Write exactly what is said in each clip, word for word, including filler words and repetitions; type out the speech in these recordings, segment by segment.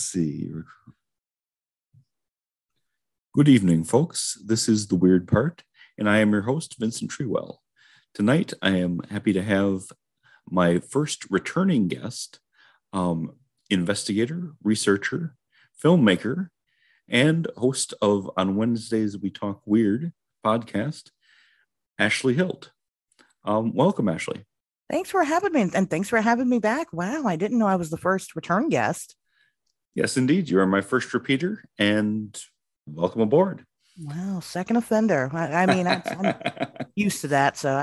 see. Good evening, folks. This is The Weird Part, and I am your host, Vincent Treewell. Tonight, I am happy to have my first returning guest, um, investigator, researcher, filmmaker, and host of On Wednesdays We Talk Weird podcast, Ashley Hilt. Um, welcome, Ashley. Thanks for having me, and thanks for having me back. Wow, I didn't know I was the first return guest. Yes, indeed. You are my first repeater, and welcome aboard. Wow, second offender. I, I mean, I, I'm used to that. So,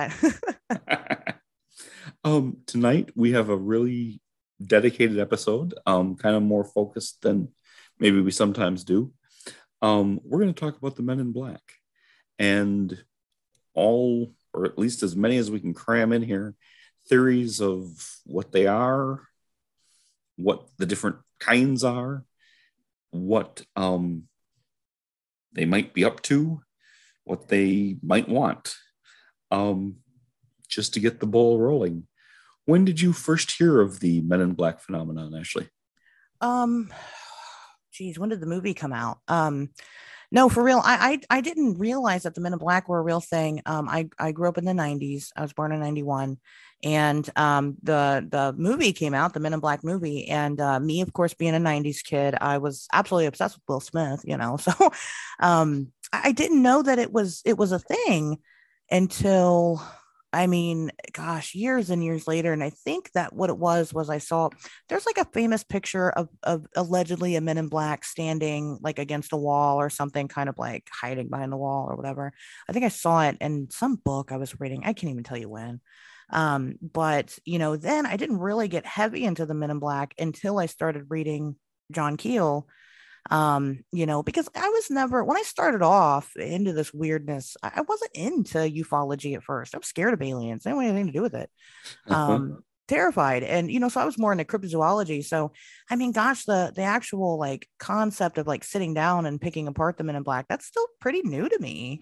I um, tonight we have a really dedicated episode, um, kind of more focused than maybe we sometimes do. Um, we're going to talk about the Men in Black and all, or at least as many as we can cram in here, theories of what they are, what the different kinds are, what um, they might be up to, what they might want, um, just to get the ball rolling. When did you first hear of the Men in Black phenomenon, Ashley? Um, geez, when did the movie come out? Um, no, for real. I, I I didn't realize that the Men in Black were a real thing. Um, I I grew up in the nineties. I was born in ninety-one, and um, the the movie came out, the Men in Black movie, and uh, me, of course, being a nineties kid, I was absolutely obsessed with Will Smith. You know, so um, I didn't know that it was it was a thing until, I mean, gosh, years and years later. And I think that what it was was I saw there's like a famous picture of, of allegedly a Men in Black standing like against a wall or something, kind of like hiding behind the wall or whatever. I think I saw it in some book I was reading. I can't even tell you when. Um, but you know, then I didn't really get heavy into the Men in Black until I started reading John Keel. Um, you know, because I was never, when I started off into this weirdness, I, I wasn't into ufology at first. I was scared of aliens. I didn't want anything to do with it. Um, terrified. And, you know, so I was more into cryptozoology. So, I mean, gosh, the, the actual like concept of like sitting down and picking apart the Men in Black, that's still pretty new to me.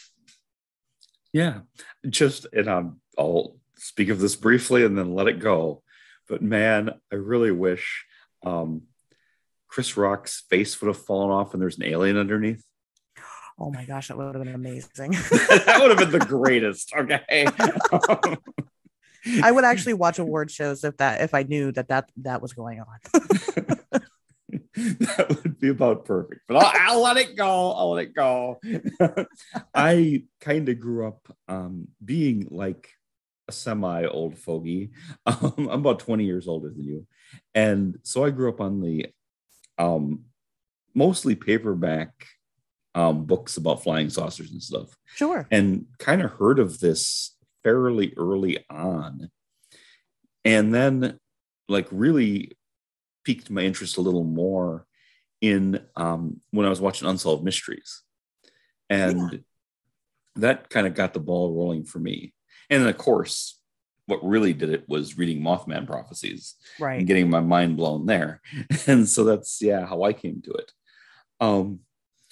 Yeah, just, and um, I'll speak of this briefly and then let it go. But man, I really wish, um, Chris Rock's face would have fallen off and there's an alien underneath. Oh my gosh, that would have been amazing. That would have been the greatest. Okay. I would actually watch award shows if that if I knew that that, that was going on. That would be about perfect. But I'll, I'll let it go. I'll let it go. I kind of grew up um, being like a semi old fogey. Um, I'm about twenty years older than you. And so I grew up on the Um, mostly paperback um, books about flying saucers and stuff. Sure. And kind of heard of this fairly early on. And then like really piqued my interest a little more in um, when I was watching Unsolved Mysteries. And yeah. That kind of got the ball rolling for me. And then, of course, what really did it was reading Mothman prophecies, right, and getting my mind blown there. And so that's, yeah, how I came to it. Um,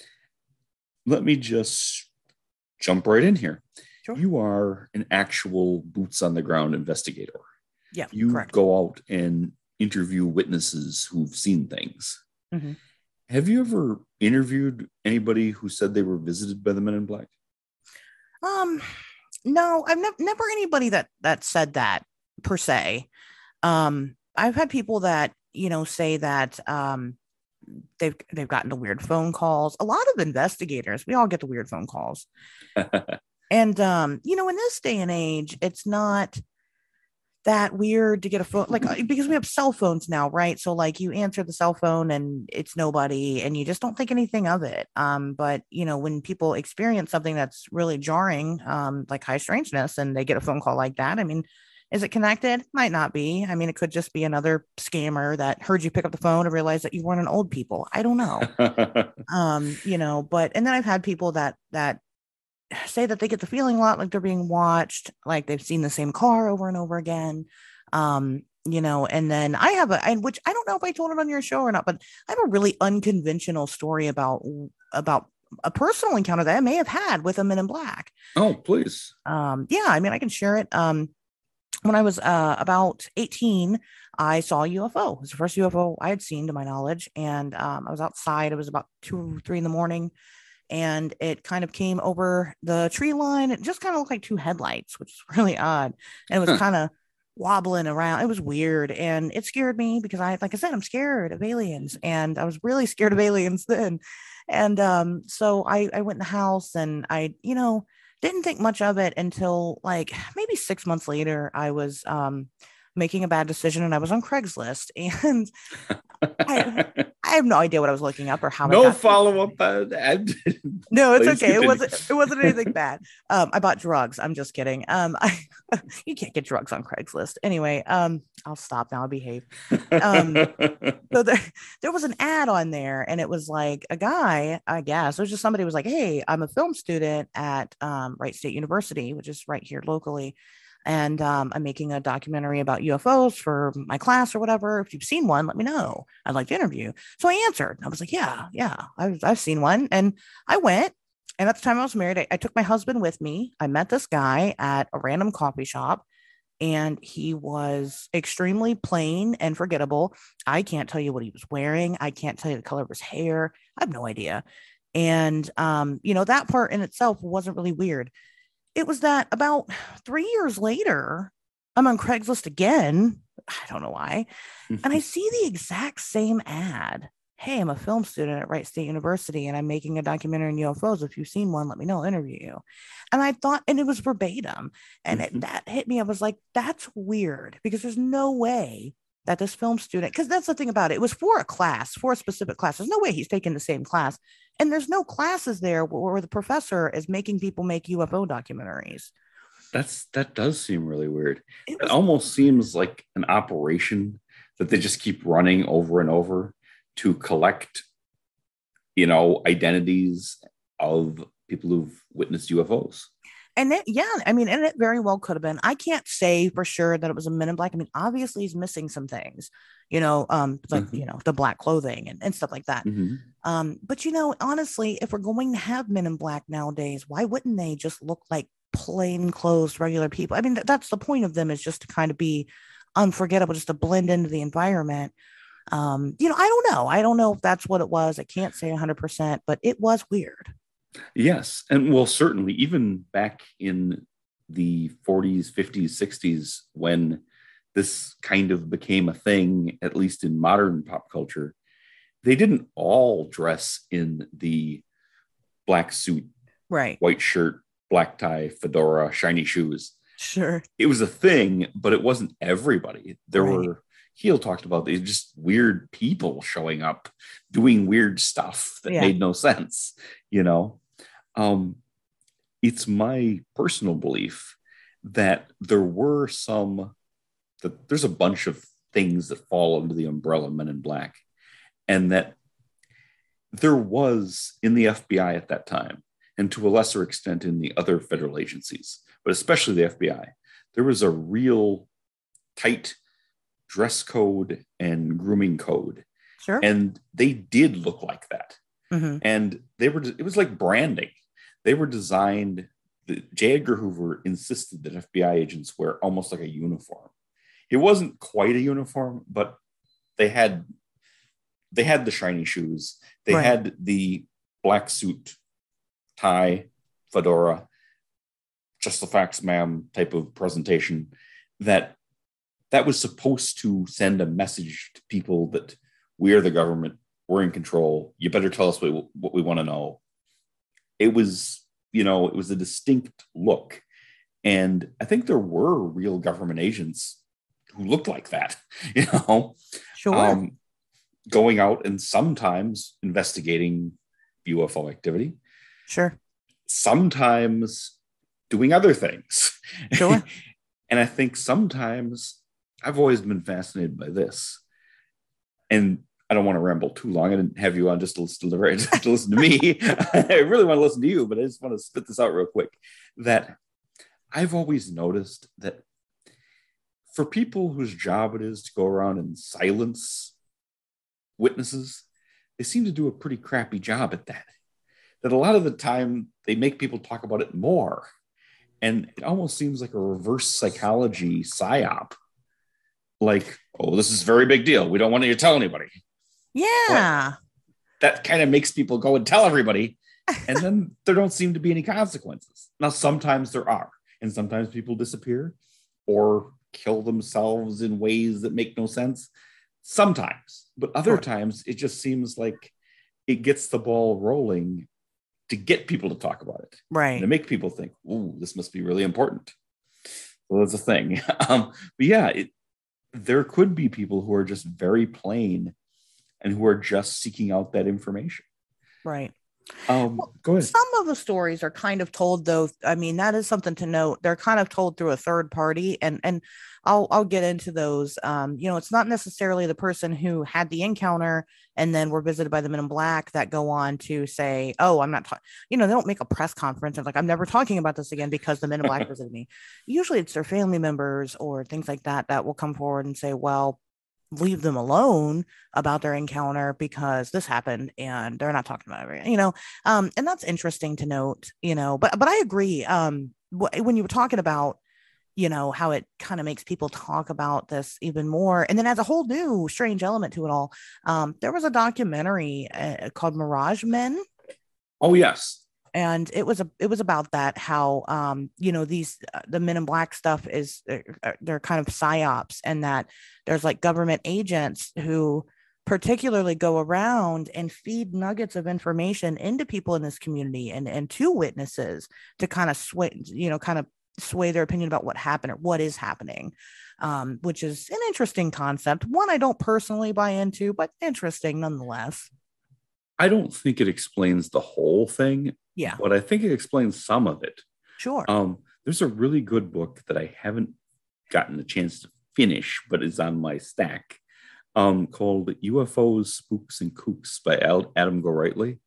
let me just jump right in here. Sure. You are an actual boots on the ground investigator. Yeah, you correct. Go out and interview witnesses who've seen things. Mm-hmm. Have you ever interviewed anybody who said they were visited by the Men in Black? Um, No, I've never never anybody that that said that per se. Um, I've had people that, you know, say that um, they've they've gotten to weird phone calls. A lot of investigators, we all get the weird phone calls. And um, you know, in this day and age, it's not that weird to get a phone, like, because we have cell phones now, right? So like you answer the cell phone and it's nobody and you just don't think anything of it. Um, but you know, when people experience something that's really jarring, um, like high strangeness, and they get a phone call like that, I mean, is it connected? Might not be. I mean, it could just be another scammer that heard you pick up the phone and realized that you weren't an old people. I don't know. um, you know, but, and then I've had people that, that say that they get the feeling a lot like they're being watched, like they've seen the same car over and over again. Um, you know, and then I have a, and which I don't know if I told it on your show or not, but I have a really unconventional story about, about a personal encounter that I may have had with a Men in Black. Oh, please. Um, yeah, I mean, I can share it. Um, when I was uh, about eighteen, I saw a U F O. It was the first U F O I had seen to my knowledge. And um, I was outside. It was about two, three in the morning. And it kind of came over the tree line. It just kind of looked like two headlights, which is really odd. And it was Huh. kind of wobbling around. It was weird. And it scared me because I, like I said, I'm scared of aliens. And I was really scared of aliens then. And um, so I, I went in the house and I, you know, didn't think much of it until like maybe six months later. I was um, making a bad decision and I was on Craigslist. And I, I have no idea what I was looking up or how I No got there. follow up on that. No, it's Please okay. It continue. wasn't. It wasn't anything bad. Um, I bought drugs. I'm just kidding. Um, I, you can't get drugs on Craigslist. Anyway, um, I'll stop now. I'll behave. Um, so there, there was an ad on there, and it was like a guy. I guess it was just somebody who was like, "Hey, I'm a film student at um, Wright State University, which is right here locally, and um, I'm making a documentary about U F Os for my class or whatever. If you've seen one, let me know. I'd like to interview." So I answered. I was like, "Yeah, yeah, I've I've seen one," and I went. And at the time I was married, I, I took my husband with me. I met this guy at a random coffee shop and he was extremely plain and forgettable. I can't tell you what he was wearing. I can't tell you the color of his hair. I have no idea. And, um, you know, that part in itself wasn't really weird. It was that about three years later, I'm on Craigslist again. I don't know why. And I see the exact same ad. "Hey, I'm a film student at Wright State University and I'm making a documentary on U F Os. If you've seen one, let me know, I'll interview you." And I thought, and it was verbatim. And it, that hit me. I was like, that's weird because there's no way that this film student, because that's the thing about it, it was for a class, for a specific class. There's no way he's taking the same class. And there's no classes there where the professor is making people make U F O documentaries. That's that does seem really weird. It It was, almost seems like an operation that they just keep running over and over to collect, you know, identities of people who've witnessed U F Os. and it, yeah, I mean, and it very well could have been. I can't say for sure that it was a Men in Black. I mean, obviously he's missing some things, you know, um, like, Mhm. you know, the black clothing and, and stuff like that. Mhm. Um, but you know, honestly, if we're going to have Men in Black nowadays, why wouldn't they just look like plain clothes, regular people? I mean, th- that's the point of them, is just to kind of be unforgettable, just to blend into the environment. Um, you know, I don't know. I don't know if that's what it was. I can't say one hundred percent, but it was weird. Yes, and well, certainly, even back in the forties, fifties, sixties, when this kind of became a thing, at least in modern pop culture, they didn't all dress in the black suit, Right. white shirt, black tie, fedora, shiny shoes. Sure. It was a thing, but it wasn't everybody. There Right. were, Heel talked about these just weird people showing up doing weird stuff that Yeah. made no sense, you know? Um, it's my personal belief that there were some, that there's a bunch of things that fall under the umbrella Men in Black, and that there was in the F B I at that time, and to a lesser extent in the other federal agencies, but especially the F B I, there was a real tight dress code and grooming code. Sure. And they did look like that. Hmm. And they were, it was like branding. They were designed, the, J. Edgar Hoover insisted that F B I agents wear almost like a uniform. It wasn't quite a uniform, but they had they had the shiny shoes. They Right. had the black suit, tie, fedora, just the facts, ma'am type of presentation that that was supposed to send a message to people that we're the government, we're in control. You better tell us what, what we want to know. It was, you know, it was a distinct look. And I think there were real government agents who looked like that, you know, Sure. um, going out and sometimes investigating U F O activity, Sure. sometimes doing other things. Sure. And I think sometimes I've always been fascinated by this. And I don't want to ramble too long. I didn't have you on just to listen to, just to, listen to me. I really want to listen to you, but I just want to spit this out real quick. That I've always noticed that for people whose job it is to go around and silence witnesses, they seem to do a pretty crappy job at that. That a lot of the time they make people talk about it more. And it almost seems like a reverse psychology psyop. Like, oh, this is a very big deal. We don't want you to tell anybody. But Yeah. that kind of makes people go and tell everybody. And then there don't seem to be any consequences. Now, sometimes there are. And sometimes people disappear or kill themselves in ways that make no sense. Sometimes. But other Sure. times, it just seems like it gets the ball rolling to get people to talk about it. And Right. to make people think, ooh, this must be really important. So that's a thing. um, but yeah, it, there could be people who are just very plain and who are just seeking out that information. Right. Um, Well, go ahead. some of the stories are kind of told though. I mean, that is something to note. They're kind of told through a third party, and and I'll I'll get into those. Um, you know, it's not necessarily the person who had the encounter and then were visited by the Men in Black that go on to say, "Oh, I'm not," ta-. You know, they don't make a press conference and like, "I'm never talking about this again because the Men in Black visited me." Usually, it's their family members or things like that that will come forward and say, "Well, leave them alone about their encounter because this happened and they're not talking about it," you know. Um and that's interesting to note, you know. But but I agree. Um wh- when you were talking about, you know, how it kind of makes people talk about this even more and then adds a whole new strange element to it all. Um there was a documentary uh, called Mirage Men, Oh, yes. and it was a it was about that, how um you know, these uh, the Men in Black stuff is uh, uh, they're kind of psyops, and that there's like government agents who particularly go around and feed nuggets of information into people in this community and and to witnesses to kind of sway, you know, kind of sway their opinion about what happened or what is happening. Um, which is an interesting concept, one I don't personally buy into, but interesting nonetheless. I don't think it explains the whole thing, Yeah. but I think it explains some of it. Sure. Um, there's a really good book that I haven't gotten a chance to finish, but is on my stack, um, called U F Os, Spooks, and Kooks by Al- Adam Gorightly.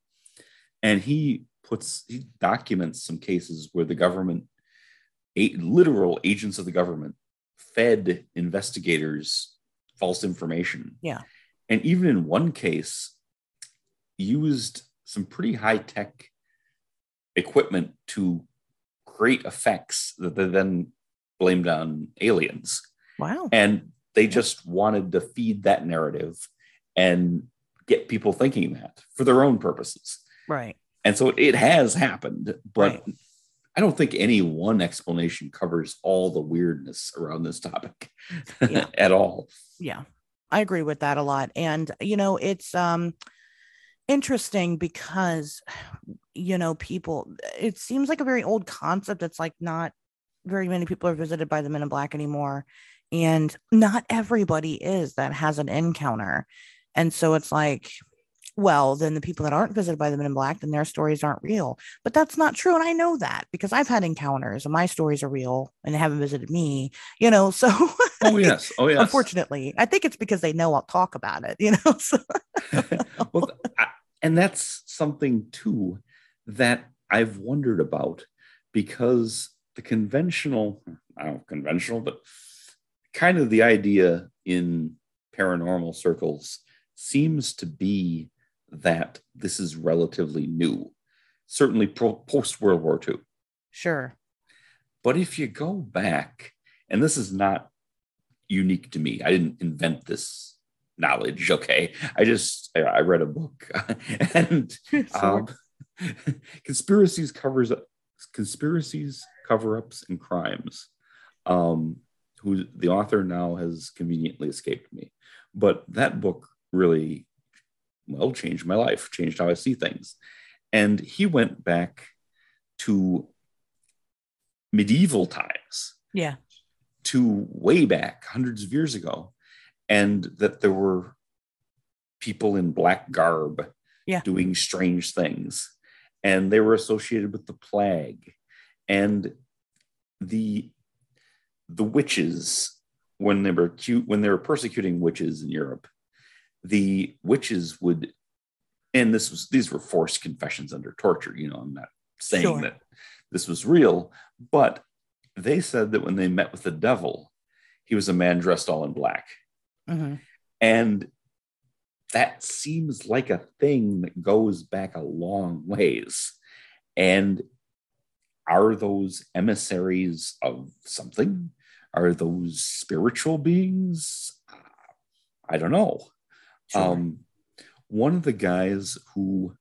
And he puts, he documents some cases where the government, a, literal agents of the government, fed investigators false information. Yeah. And even in one case, used some pretty high tech equipment to create effects that they then blamed on aliens. Wow. And they just wanted to feed that narrative and get people thinking that for their own purposes. Right. And so it has happened, but Right. I don't think any one explanation covers all the weirdness around this topic Yeah. at all. Yeah. I agree with that a lot. And, you know, it's um interesting because, you know, people, it seems like a very old concept. It's like not very many people are visited by the Men in Black anymore. And not everybody is that has an encounter. And so it's like, well, then the people that aren't visited by the Men in Black, then their stories aren't real. But that's not true. And I know that because I've had encounters and my stories are real and they haven't visited me, you know. So Oh, yes. Oh, yes. unfortunately, I think it's because they know I'll talk about it, you know. So, Well, I, and that's something too that I've wondered about, because the conventional, I don't know, conventional, but kind of the idea in paranormal circles seems to be that this is relatively new, certainly post World War Two. sure. But if you go back, and this is not unique to me, I didn't invent this knowledge. Okay, I just I read a book, and Sure. um, conspiracies covers conspiracies, cover-ups, and crimes. Um, who the author now has conveniently escaped me, but that book really, well, changed my life, changed how I see things. And he went back to medieval times, Yeah. to way back hundreds of years ago, and that there were people in black garb Yeah. doing strange things, and they were associated with the plague and the the witches. When they were cute, when they were persecuting witches in Europe, the witches would, and this was these were forced confessions under torture. You know, I'm not saying Sure. that this was real, but they said that when they met with the devil, he was a man dressed all in black. Mm-hmm. And that seems like a thing that goes back a long ways. And are those emissaries of something? Are those spiritual beings? I don't know. Sure. Um, one of the guys who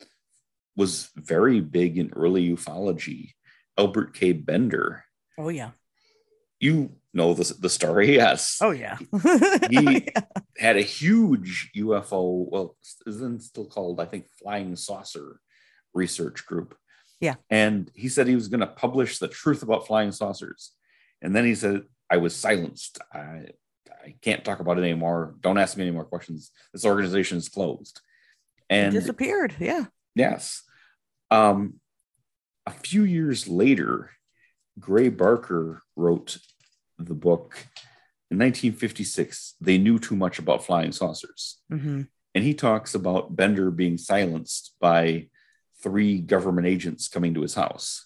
was very big in early ufology, Albert K. Bender. Oh, yeah. You know the, the story, yes. Oh, yeah. He oh, yeah. had a huge U F O, well, isn't still called, I think, Flying Saucer research group. Yeah. And he said he was going to publish the truth about flying saucers. And then he said, I was silenced. I, I can't talk about it anymore. Don't ask me any more questions. This organization is closed. And he disappeared. Yeah. Yes. Um, a few years later, Gray Barker wrote the book in nineteen fifty-six. They Knew Too Much About Flying Saucers. Mm-hmm. And he talks about Bender being silenced by three government agents coming to his house.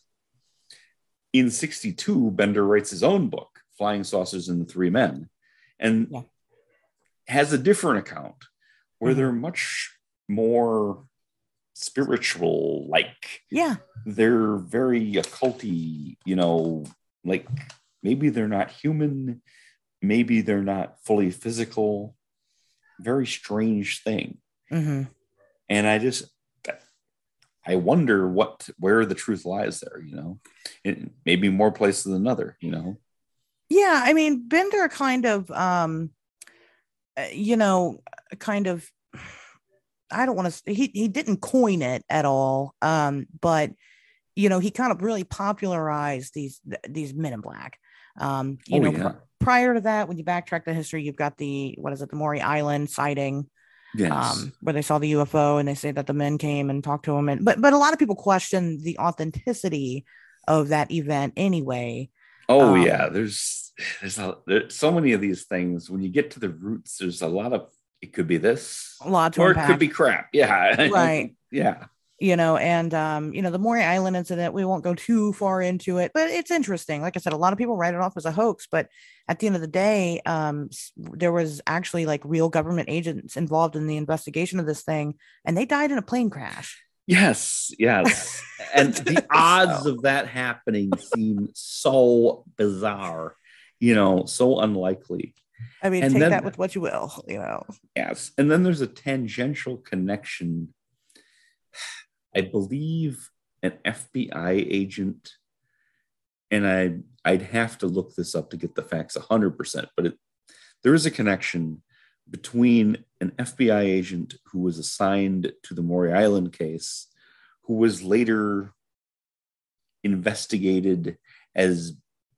In sixty-two, Bender writes his own book, Flying Saucers and the Three Men, and yeah. has a different account where mm-hmm. they're much more spiritual, like yeah, they're very occulty, you know, like maybe they're not human, maybe they're not fully physical. Very strange thing. Mm-hmm. And I just I wonder what where the truth lies there, you know. It, maybe more places than another, you know. Yeah, I mean, Bender kind of um you know, kind of I don't want to he he didn't coin it at all. Um, but you know, he kind of really popularized these these Men in Black. Um, you oh, know, yeah. pr- prior to that, when you backtrack the history, you've got the what is it, the Maury Island sighting. Yes. Um, where they saw the U F O and they say that the men came and talked to him. And but but a lot of people question the authenticity of that event anyway. Oh, um, yeah. There's there's, a, there's so many of these things. When you get to the roots, there's a lot of it could be this, a lot to or unpack. It could be crap. Yeah. Right. yeah. You know, and, um, you know, the Maury Island incident, we won't go too far into it, but it's interesting. Like I said, a lot of people write it off as a hoax, but at the end of the day, um, there was actually like real government agents involved in the investigation of this thing, and they died in a plane crash. Yes, yes. And the odds so. of that happening seem so bizarre, you know, so unlikely. I mean, and take then, that with what you will, you know. Yes. And then there's a tangential connection. I believe an F B I agent, and I, I'd have to look this up to get the facts one hundred percent, but it, there is a connection between an F B I agent who was assigned to the Maury Island case, who was later investigated as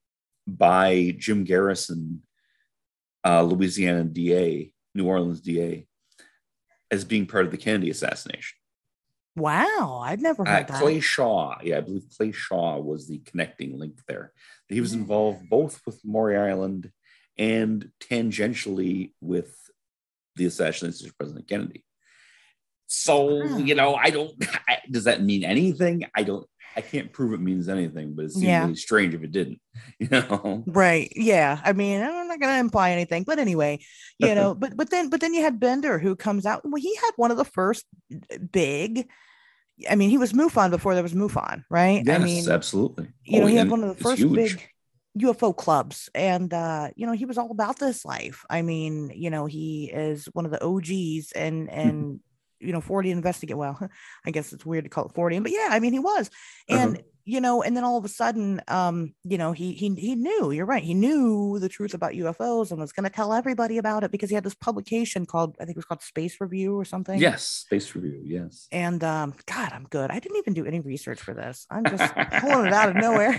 by Jim Garrison, uh, Louisiana D A, New Orleans D A, as being part of the Kennedy assassination. Wow, I'd never heard uh, that. Clay Shaw, yeah, I believe Clay Shaw was the connecting link there. He was involved both with Maury Island and tangentially with the assassination of President Kennedy. So, wow. you know, I don't, I, does that mean anything? I don't, I can't prove it means anything, but it seems yeah. really strange if it didn't, you know? Right. Yeah. I mean, I'm not going to imply anything, but anyway, you know, but, but then, but then you had Bender who comes out. Well, he had one of the first big, I mean, he was MUFON before there was MUFON, right? Yes, I mean, absolutely. You know, oh, he had one of the first huge. big U F O clubs, and, uh, you know, he was all about this life. I mean, you know, he is one of the O Gs and, and, you know, forty investigate. Well, I guess it's weird to call it forty, but yeah, I mean, he was. And, uh-huh. you know, and then all of a sudden, um, you know, he, he, he knew, you're right. He knew the truth about U F Os and was going to tell everybody about it because he had this publication called, I think it was called Space Review or something. Yes. Space Review. Yes. And, um, God, I'm good. I didn't even do any research for this. I'm just pulling it out of nowhere.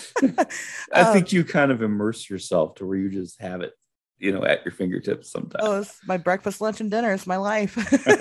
I um, think you kind of immerse yourself to where you just have it, you know, at your fingertips sometimes. Oh, it's my breakfast, lunch, and dinner. It's my life.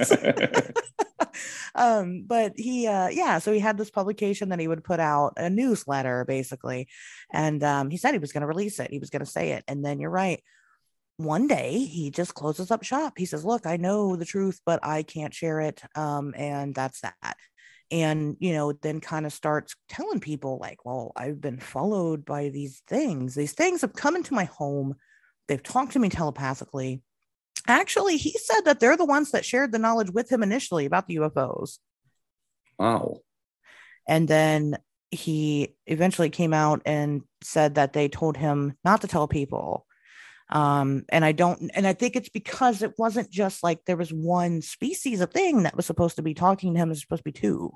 um, but he, uh, yeah, so he had this publication that he would put out, a newsletter, basically. And um, he said he was going to release it. He was going to say it. And then you're right. One day he just closes up shop. He says, look, I know the truth, but I can't share it. Um, and that's that. And, you know, then kind of starts telling people like, well, I've been followed by these things. These things have come into my home. They've talked to me telepathically. Actually, he said that they're the ones that shared the knowledge with him initially about the U F Os. Wow. And then he eventually came out and said that they told him not to tell people. Um, and I don't, and I think it's because it wasn't just like there was one species of thing that was supposed to be talking to him, it was supposed to be two.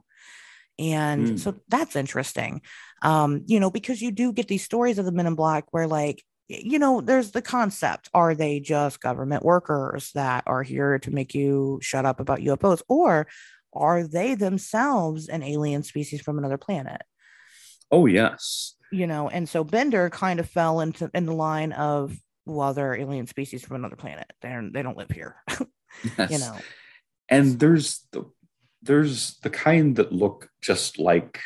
And Mm. so that's interesting. Um, you know, because you do get these stories of the Men in Black where, like, you know, there's the concept, are they just government workers that are here to make you shut up about U F Os, or are they themselves an alien species from another planet? Oh, yes. You know, and so Bender kind of fell into in the line of, well, they're alien species from another planet, they're they don't live here. You Yes. know. And there's the there's the kind that look just like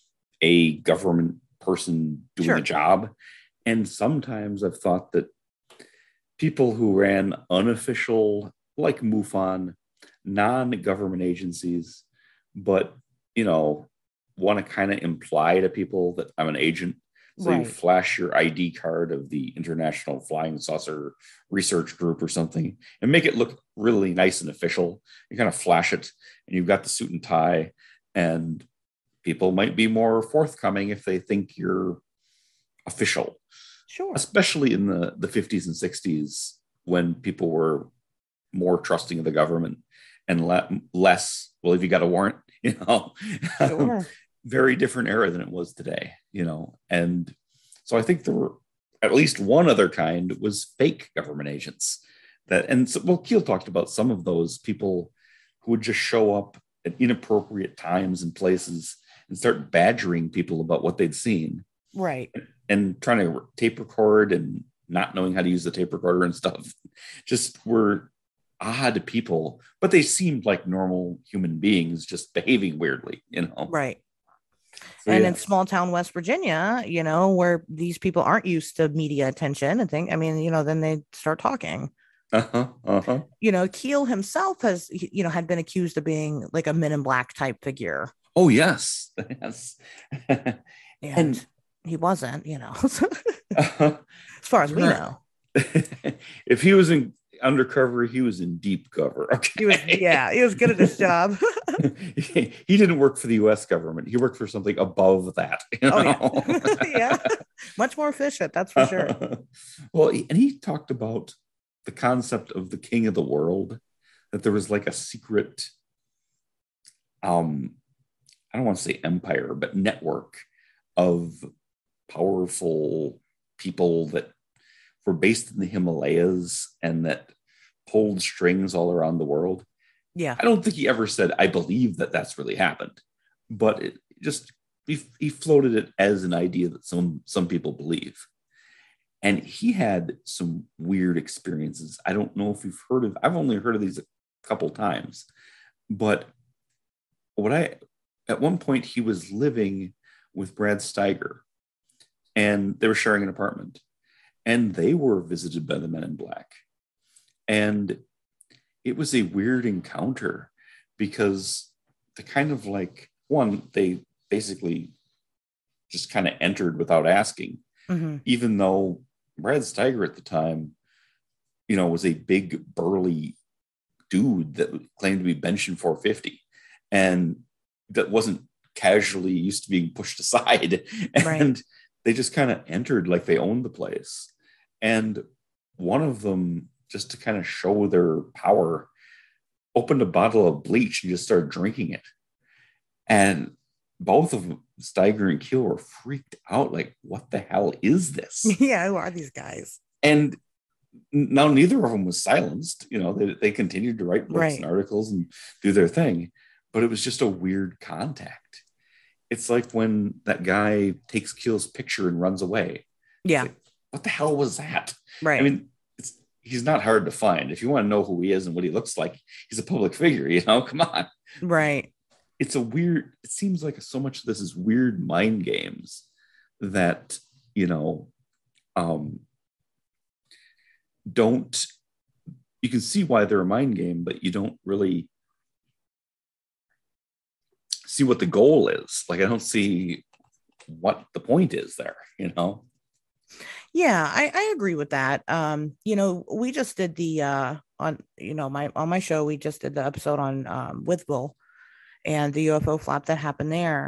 a government person doing a Sure. job. And sometimes I've thought that people who ran unofficial, like MUFON, non-government agencies, but you know, want to kind of imply to people that I'm an agent. So you Right. flash your I D card of the International Flying Saucer Research Group or something and make it look really nice and official. You kind of flash it and you've got the suit and tie, and people might be more forthcoming if they think you're official, Sure. especially in the, the fifties and sixties when people were more trusting of the government and le- less, well, if you got a warrant, you know, Sure. very different era than it was today, you know. And so I think there were at least one other kind was fake government agents that, and so, well, Keel talked about some of those people who would just show up at inappropriate times and places and start badgering people about what they'd seen Right. and trying to tape record and not knowing how to use the tape recorder and stuff. Just were odd people, but they seemed like normal human beings just behaving weirdly, you know. Right. So And in yes. small town West Virginia, you know, where these people aren't used to media attention and think, I mean, you know, then they start talking. Uh-huh. Uh-huh. You know, Keel himself has, you know, had been accused of being like a Men in Black type figure, Oh yes. Yes. and And he wasn't, you know, as uh, far as we there are, know. if he was in undercover, he was in deep cover. He was, Okay. yeah, he was good at his job. he, he didn't work for the U S government. He worked for something above that, you Oh, yeah. know. Yeah. Much more efficient, that's for sure. Well, and he talked about the concept of the king of the world, that there was like a secret, um, I don't want to say empire, but network of powerful people that were based in the Himalayas and that pulled strings all around the world. Yeah. I don't think he ever said, I believe that that's really happened, but it just, he, he floated it as an idea that some, some people believe. And he had some weird experiences. I don't know if you've heard of, I've only heard of these a couple times, but what I, at one point he was living with Brad Steiger and they were sharing an apartment and they were visited by the Men in Black. And it was a weird encounter because the kind of like, one, they basically just kind of entered without asking, Mm-hmm. even though Brad Steiger at the time, you know, was a big burly dude that claimed to be benching four fifty and that wasn't casually used to being pushed aside. Right. And they just kind of entered like they owned the place. And one of them, just to kind of show their power, opened a bottle of bleach and just started drinking it. And both of them, Steiger and Keel, were freaked out, like, what the hell is this? Yeah, who are these guys? And now neither of them was silenced. You know, they, they continued to write books and Right. articles and do their thing, but it was just a weird contact. It's like when that guy takes Keel's picture and runs away. It's Yeah. like, what the hell was that? I Right. mean, it's, he's not hard to find. If you want to know who he is and what he looks like, he's a public figure, you know, come on. Right. It's a weird, it seems like so much of this is weird mind games that, you know, um, don't, you can see why they're a mind game, but you don't really see what the goal is. Like, I don't see what the point is there, you know? Yeah, I, I agree with that. Um, you know, we just did the uh on you know my on my show, we just did the episode on um Withville and the U F O flap that happened there.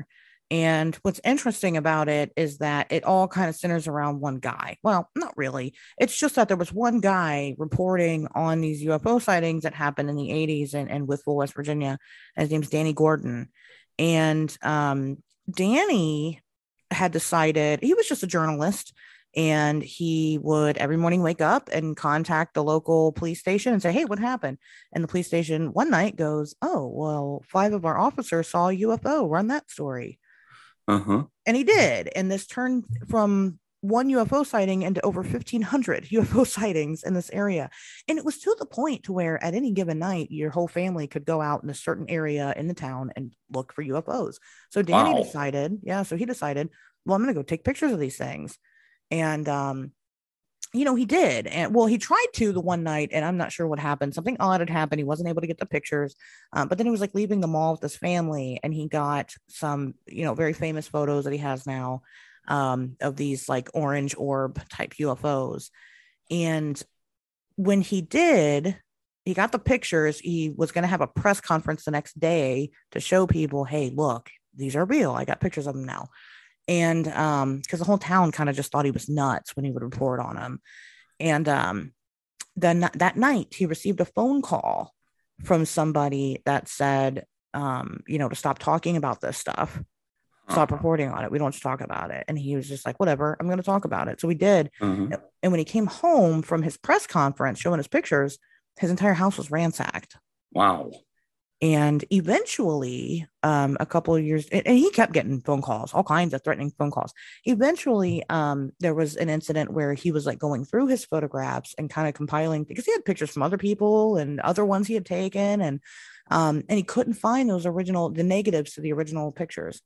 And what's interesting about it is that it all kind of centers around one guy. Well, not really. It's just that there was one guy reporting on these U F O sightings that happened in the eighties in, in Withville, West Virginia. And his name's Danny Gordon. And um, Danny had decided he was just a journalist, and he would every morning wake up and contact the local police station and say, hey, what happened? And the police station one night goes, oh, well, five of our officers saw a U F O. Run that story. Uh-huh. And he did. And this turned from one U F O sighting into over fifteen hundred U F O sightings in this area. And it was to the point to where at any given night, your whole family could go out in a certain area in the town and look for U F Os. So Danny Wow. decided, yeah, so he decided, well, I'm going to go take pictures of these things. And, um, you know, he did. And well, he tried to the one night, and I'm not sure what happened. Something odd had happened. He wasn't able to get the pictures. Um, but then he was like leaving the mall with his family, and he got some, you know, very famous photos that he has now um, of these like orange orb type U F Os. And when he did, he got the pictures. He was going to have a press conference the next day to show people, hey, look, these are real. I got pictures of them now. And um, because the whole town kind of just thought he was nuts when he would report on him. And um, then that night, he received a phone call from somebody that said, um, you know, to stop talking about this stuff, stop Uh-huh. reporting on it. We don't talk about it. And he was just like, whatever, I'm going to talk about it. So we did. Uh-huh. And when he came home from his press conference showing his pictures, his entire house was ransacked. Wow. And eventually, um, a couple of years, and, and he kept getting phone calls, all kinds of threatening phone calls. Eventually, um, there was an incident where he was like going through his photographs and kind of compiling, because he had pictures from other people and other ones he had taken, and um, and he couldn't find those original, the negatives to the original pictures.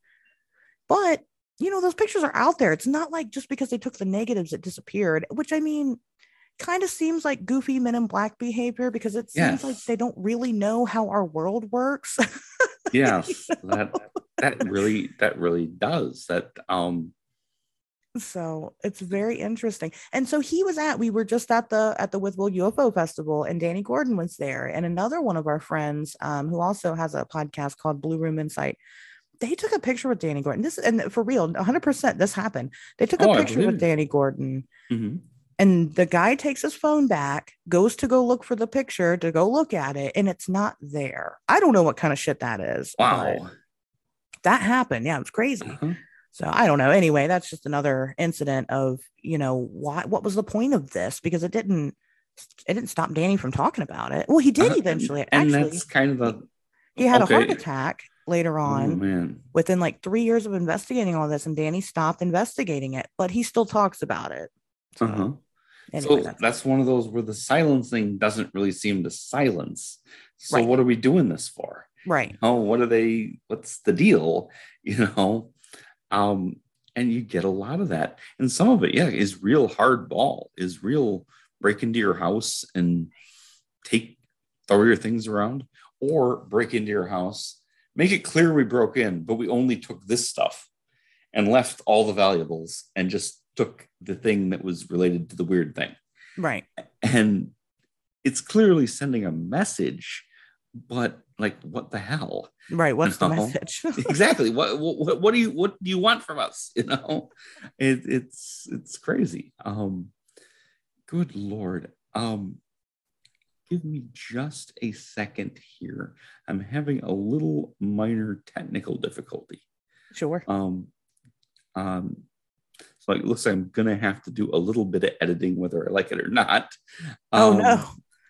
But you know, those pictures are out there. It's not like just because they took the negatives, it disappeared. Which I mean, kind of seems like goofy Men in Black behavior, because it seems like Yes. they don't really know how our world works. Yes. That that really that really does. That um So it's very interesting. And so he was at, we were just at the at the Withville U F O Festival, and Danny Gordon was there. And another one of our friends, um, who also has a podcast called Blue Room Insight, they took a picture with Danny Gordon. This, and for real, one hundred percent this happened. They took a oh, I picture believe with it. Danny Gordon, Mm-hmm. and the guy takes his phone back, goes to go look for the picture, to go look at it, and it's not there. I don't know what kind of shit that is, but Wow. that happened. Yeah, it was crazy. Uh-huh. So I don't know. Anyway, that's just another incident of, you know, why, what was the point of this? Because it didn't, it didn't stop Danny from talking about it. Well, he did Uh, and, eventually. and Actually, that's kind of he, the he had a heart okay. attack later Oh on man. within like three years of investigating all this, and Danny stopped investigating it, but he still talks about it. So Uh-huh. anyway, So that's that's one of those where the silencing doesn't really seem to silence. So right. what are we doing this for? Right. Oh, what are they? What's the deal? You know, um, and you get a lot of that, and some of it, yeah, is real hardball, is real break into your house and take throw your things around, or break into your house, make it clear we broke in, but we only took this stuff and left all the valuables and just took the thing that was related to the weird thing. Right. And it's clearly sending a message, but like, what the hell? Right. You What's the know? message? Exactly. What, what what do you what do you want from us? You know, it, it's it's crazy. Um, good Lord. Um, give me just a second here. I'm having a little minor technical difficulty. Sure. Um, um, so it looks like I'm gonna have to do a little bit of editing, whether I like it or not. Oh Um, no.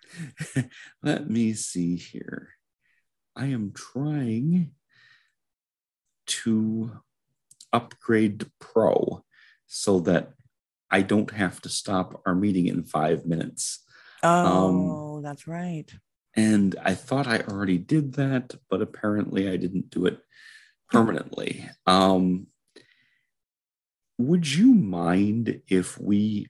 let me see here. I am trying to upgrade to Pro so that I don't have to stop our meeting in five minutes. Um, Oh, that's right. and I thought I already did that, but apparently I didn't do it permanently. Um, would you mind if we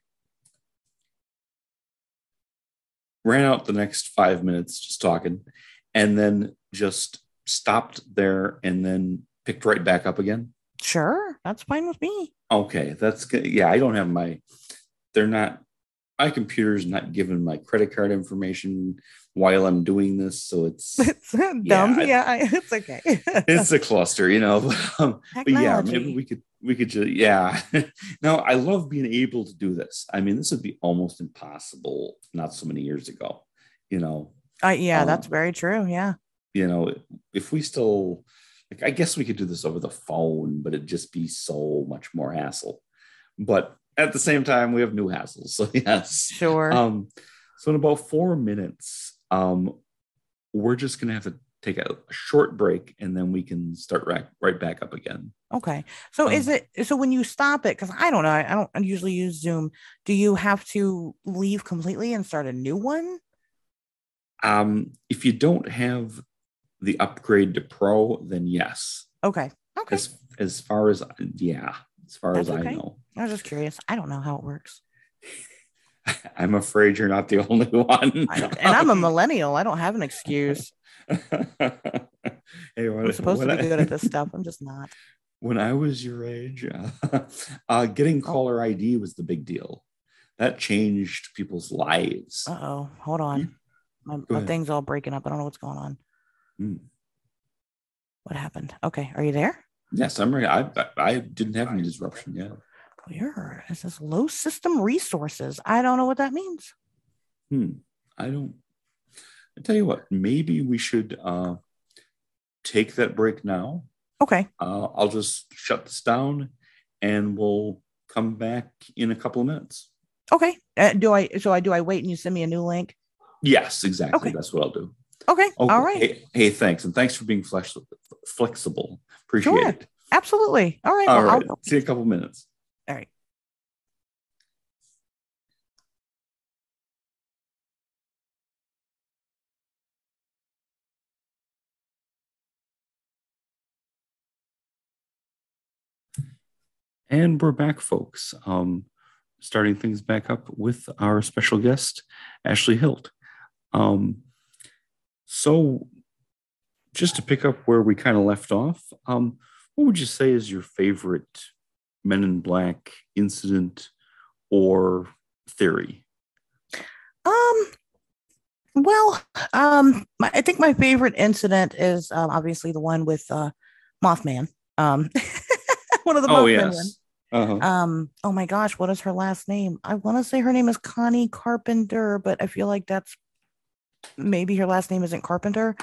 ran out the next five minutes just talking and then just stopped there and then picked right back up again? Sure. That's fine with me. Okay, that's good. Yeah, I don't have my, they're not, my computer's not giving my credit card information. while I'm doing this. So it's, It's dumb. yeah, Yeah, I- it's okay. it's a cluster, you know. um, but yeah, maybe Technology. we could we could just yeah. No, I love being able to do this. I mean, this would be almost impossible not so many years ago, you know. Uh, yeah, Uh, that's very true. Yeah. you know, if we still like, I guess we could do this over the phone, but it'd just be so much more hassle. But at the same time, we have new hassles. So yes. Sure. Um, so in about four minutes, um, we're just gonna have to take a, a short break and then we can start right, right back up again. Okay. So is Um, it so when you stop it, because I don't know, I, I don't usually use Zoom. Do you have to leave completely and start a new one? um, if you don't have the upgrade to Pro, then yes. Okay. Okay. As as far as yeah, as far as That's I okay. know, I was just curious. I don't know how it works. I'm afraid you're not the only one. I don't, and I'm a millennial. I don't have an excuse. Hey, I'm when, supposed to when be I, good at this stuff. I'm just not. when I was your age, uh, uh, getting Oh, caller I D was the big deal. That changed people's lives. uh-oh. Hold You, on. My, go my ahead. thing's all breaking up. I don't know what's going on. Mm. What happened? Okay. Are you there? Yes, I'm ready. I, I I didn't have any disruption yet. Where is this low system resources? I don't know what that means. Hmm. I don't. I tell you what. Maybe we should uh, take that break now. Okay. Uh, I'll just shut this down, and we'll come back in a couple of minutes. Okay. Uh, do I, so I, do I wait and you send me a new link? Yes, exactly. Okay. That's what I'll do. Okay. All Okay. right. Hey, hey, thanks, and thanks for being flex- flexible. Appreciate Sure. it. Absolutely. All right. All Well, right. I'll, See you in a couple of minutes. all right. And we're back, folks. Um, starting things back up with our special guest, Ashley Hilt. Um, so, just to pick up where we kind of left off, um, what would you say is your favorite Men in Black incident or theory? Um, well, um, my, I think my favorite incident is um, obviously the one with uh, Mothman. Um, one of the Oh, Mothman ones. yes. Uh-huh. Um, oh my gosh, what is her last name? I want to say her name is Connie Carpenter, but I feel like that's maybe her last name isn't Carpenter.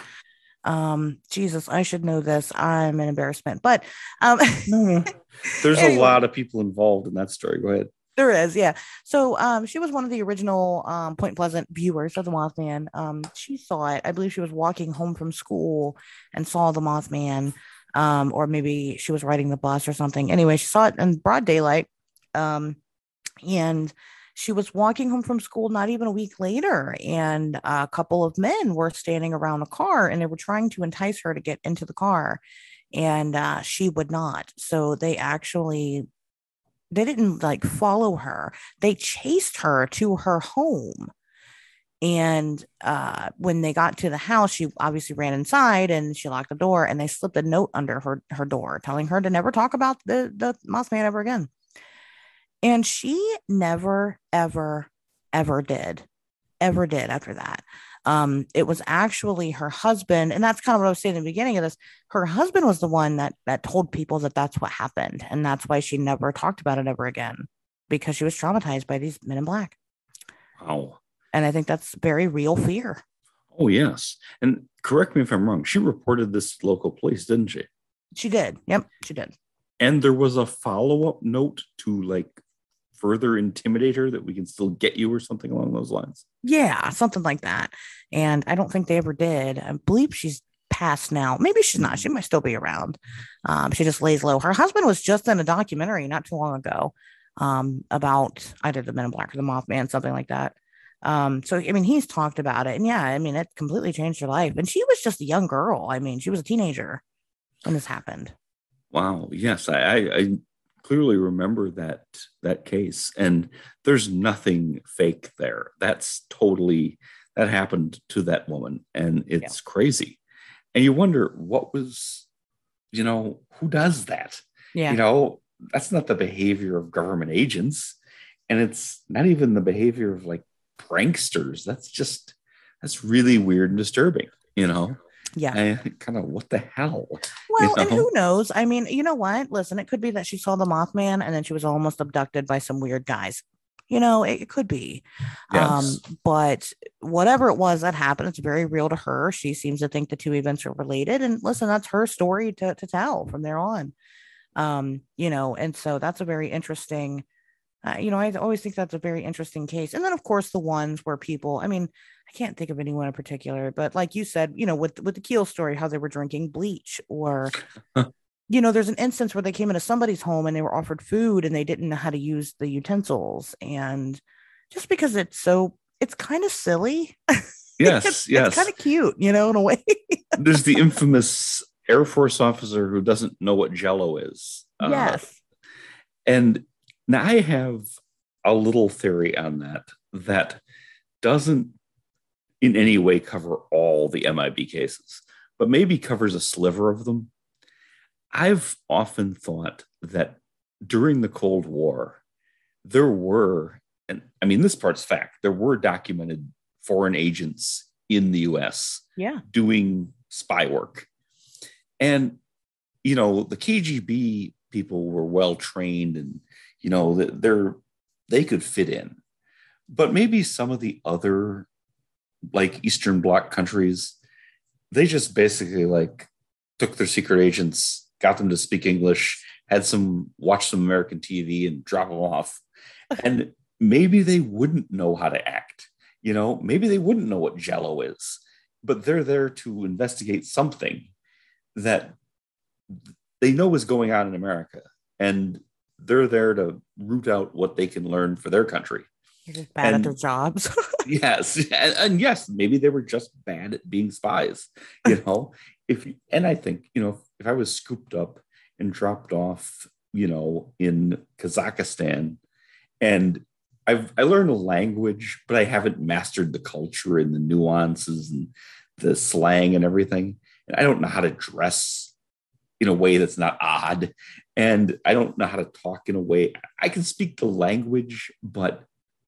Um, Jesus, I should know this. I'm an embarrassment, but um, No, no. There's a anyway, lot of people involved in that story. Go ahead. there is, yeah. So um, she was one of the original um, Point Pleasant viewers of the Mothman. Um, she saw it. I believe she was walking home from school and saw the Mothman, um, or maybe she was riding the bus or something. Anyway, she saw it in broad daylight, um, and she was walking home from school not even a week later, and a couple of men were standing around the car, and they were trying to entice her to get into the car, and uh, she would not. So they actually they didn't like follow her. They chased her to her home. And uh, when they got to the house, she obviously ran inside and she locked the door and they slipped a note under her, her door telling her to never talk about the, the Mothman ever again. And she never, ever, ever did, ever did after that. Um, it was actually her husband, and that's kind of what I was saying in the beginning of this. Her husband was the one that that told people that that's what happened, and that's why she never talked about it ever again because she was traumatized by these men in black. Wow. And I think that's very real fear. Oh, yes. And correct me if I'm wrong. She reported this local police, didn't she? She did. Yep, she did. And there was a follow-up note to like further intimidate her that we can still get you or something along those lines. Yeah, something like that. And I don't think they ever did. I believe she's passed now. Maybe she's not. She might still be around. Um, she just lays low. Her husband was just in a documentary not too long ago um, about either the Men in Black or the Mothman, something like that. Um, so I mean, he's talked about it, and yeah, I mean, it completely changed her life. And she was just a young girl. I mean, she was a teenager when this happened. Wow. Yes, I, I, I clearly remember that that case, and there's nothing fake there. That's totally that happened to that woman, and Yeah. it's crazy. And you wonder what was, you know, who does that? Yeah. You know, that's not the behavior of government agents, and it's not even the behavior of like pranksters. That's just that's really weird and disturbing, you know? Yeah. And kind of what the hell, you Well, and know? who knows? I mean, you know what? Listen, it could be that she saw the Mothman and then she was almost abducted by some weird guys. You know, it, it could be. Um, Yes. but whatever it was that happened, it's very real to her. She seems to think the two events are related. And listen, that's her story to, to tell from there on. Um, you know, and so that's a very interesting uh, you know, I always think that's a very interesting case. And then, of course, the ones where people, I mean, I can't think of anyone in particular, but like you said, you know, with with the Keel story, how they were drinking bleach, or you know, there's an instance where they came into somebody's home and they were offered food and they didn't know how to use the utensils, and just because it's so, it's kind of silly. it's Yes, it's kind yes. of cute, you know, in a way. There's the infamous Air Force officer who doesn't know what Jello is. Uh, Yes. and now I have a little theory on that that doesn't in any way cover all the M I B cases, but maybe covers a sliver of them. I've often thought that during the Cold War, there were, and I mean, this part's fact, there were documented foreign agents in the U S Yeah. doing spy work. And, you know, the K G B people were well trained and, you know, they're, they could fit in. But maybe some of the other, like Eastern Bloc countries, they just basically like took their secret agents, got them to speak English, had some watch some American T V and drop them off. And maybe they wouldn't know how to act. You know, maybe they wouldn't know what Jello is, but they're there to investigate something that they know is going on in America. And they're there to root out what they can learn for their country. They're just bad at their And jobs. yes, and, and yes, maybe they were just bad at being spies, you know. If and I think, you know, if I was scooped up and dropped off, you know, in Kazakhstan, and I've I learned a language, but I haven't mastered the culture and the nuances and the slang and everything. And I don't know how to dress in a way that's not odd. And I don't know how to talk in a way. I can speak the language, but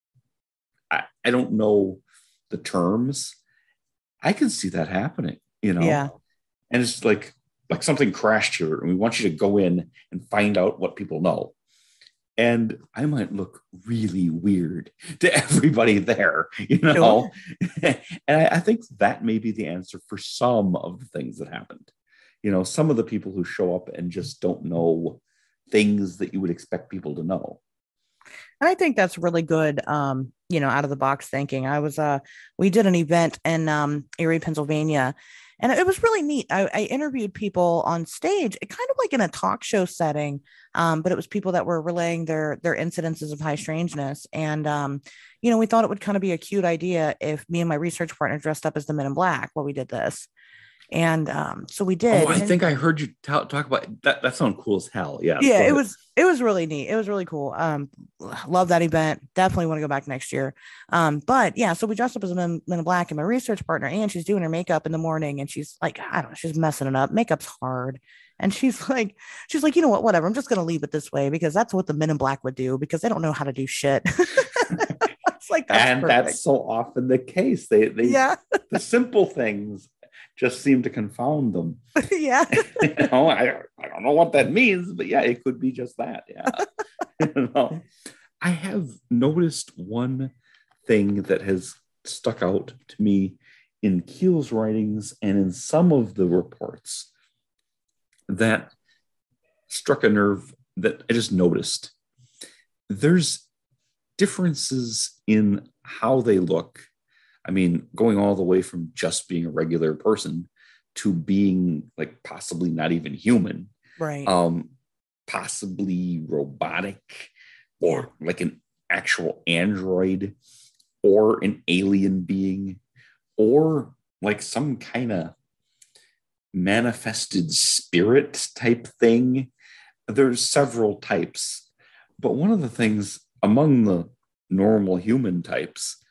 I, I don't know the terms. I can see that happening, you know? Yeah. And it's like like something crashed here, and we want you to go in and find out what people know. And I might look really weird to everybody there, you Sure. know? And I, I think that may be the answer for some of the things that happened. You know, some of the people who show up and just don't know things that you would expect people to know. And I think that's really good, um, you know, out of the box thinking. I was, uh, we did an event in um, Erie, Pennsylvania, and it was really neat. I, I interviewed people on stage, it kind of like in a talk show setting, um, but it was people that were relaying their their incidences of high strangeness. And, um, you know, we thought it would kind of be a cute idea if me and my research partner dressed up as the Men in Black while we did this. And um, so we Oh, did. I And then think I heard you t- talk about that. That sounds cool as hell. Yeah, yeah, go it ahead. was it was really neat. It was really cool. Um, love that event. Definitely want to go back next year. Um, but yeah, so we dressed up as Men, Men in Black, and my research partner, and she's doing her makeup in the morning, and she's like, I don't know, she's messing it up. Makeup's hard, and she's like, she's like, you know what, whatever. I'm just gonna leave it this way because that's what the Men in Black would do because they don't know how to do shit. It's like that's And perfect. that's so often the case. They they Yeah, the simple things just seem to confound them. yeah. You know, I, I don't know what that means, but yeah, it could be just that. Yeah. You know, I have noticed one thing that has stuck out to me in Keel's writings and in some of the reports that struck a nerve that I just noticed. There's differences in how they look. I mean, going all the way from just being a regular person to being like possibly not even human, Right. um, possibly robotic, Yeah. or like an actual android, or an alien being, or like some kind of manifested spirit type thing. There's several types, but one of the things among the normal human types,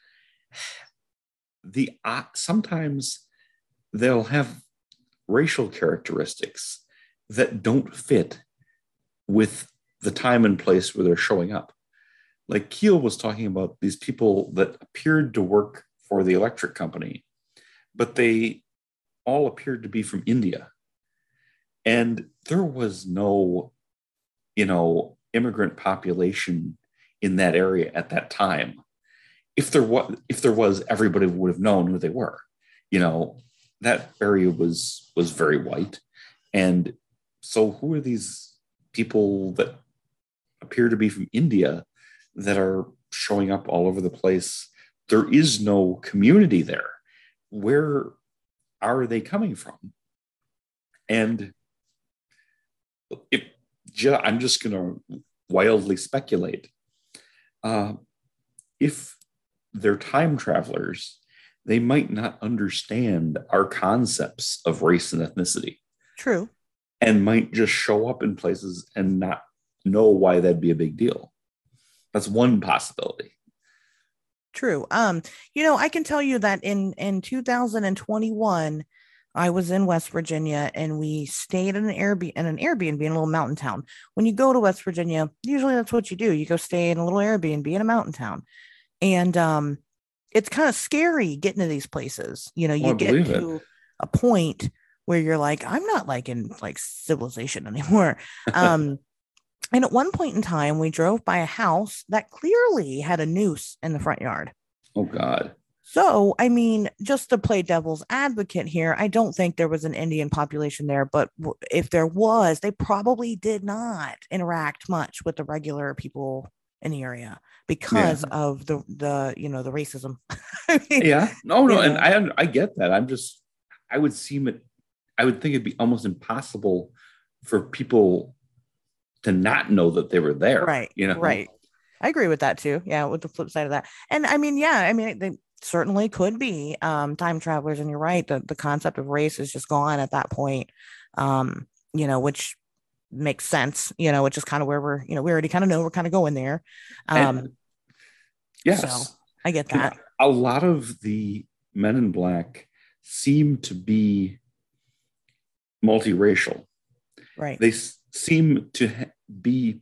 the uh, sometimes they'll have racial characteristics that don't fit with the time and place where they're showing up. Like Keel was talking about these people that appeared to work for the electric company. but they all appeared to be from India. And there was no, you know, immigrant population in that area at that time. If there was, if there was, everybody would have known who they were. You know, that area was was very white. And so who are these people that appear to be from India that are showing up all over the place? There is no community there. Where are they coming from? And if, I'm just going to wildly speculate. Uh, if they're time travelers, they might not understand our concepts of race and ethnicity. True. And might just show up in places and not know why that'd be a big deal. That's one possibility. True. Um, you know, I can tell you that in, in two thousand twenty-one, I was in West Virginia and we stayed in an Airbnb in an Airbnb in a little mountain town. When you go to West Virginia, usually that's what you do. You go stay in a little Airbnb in a mountain town. And um, it's kind of scary getting to these places. You know, you oh, get to it. a point where you're like, I'm not like in like civilization anymore. Um, and at one point in time, we drove by a house that clearly had a noose in the front yard. Oh, God. So, I mean, just to play devil's advocate here, I don't think there was an Indian population there, but if there was, they probably did not interact much with the regular people in the area because yeah. of the, the, you know, the racism. I mean, yeah, no, no. You know. And I, I get that. I'm just, I would seem it, I would think it'd be almost impossible for people to not know that they were there. Right. You know, right. I agree with that too. Yeah. With the flip side of that. And I mean, yeah, I mean, they certainly could be um, time travelers. And you're right. The, the concept of race is just gone at that point, um, you know, which makes sense, you know, which is kind of where we're, you know, we already kind of know we're kind of going there. Um, and, yes. So I get that. A lot of the Men in Black seem to be multiracial. Right. They s- seem to ha- be,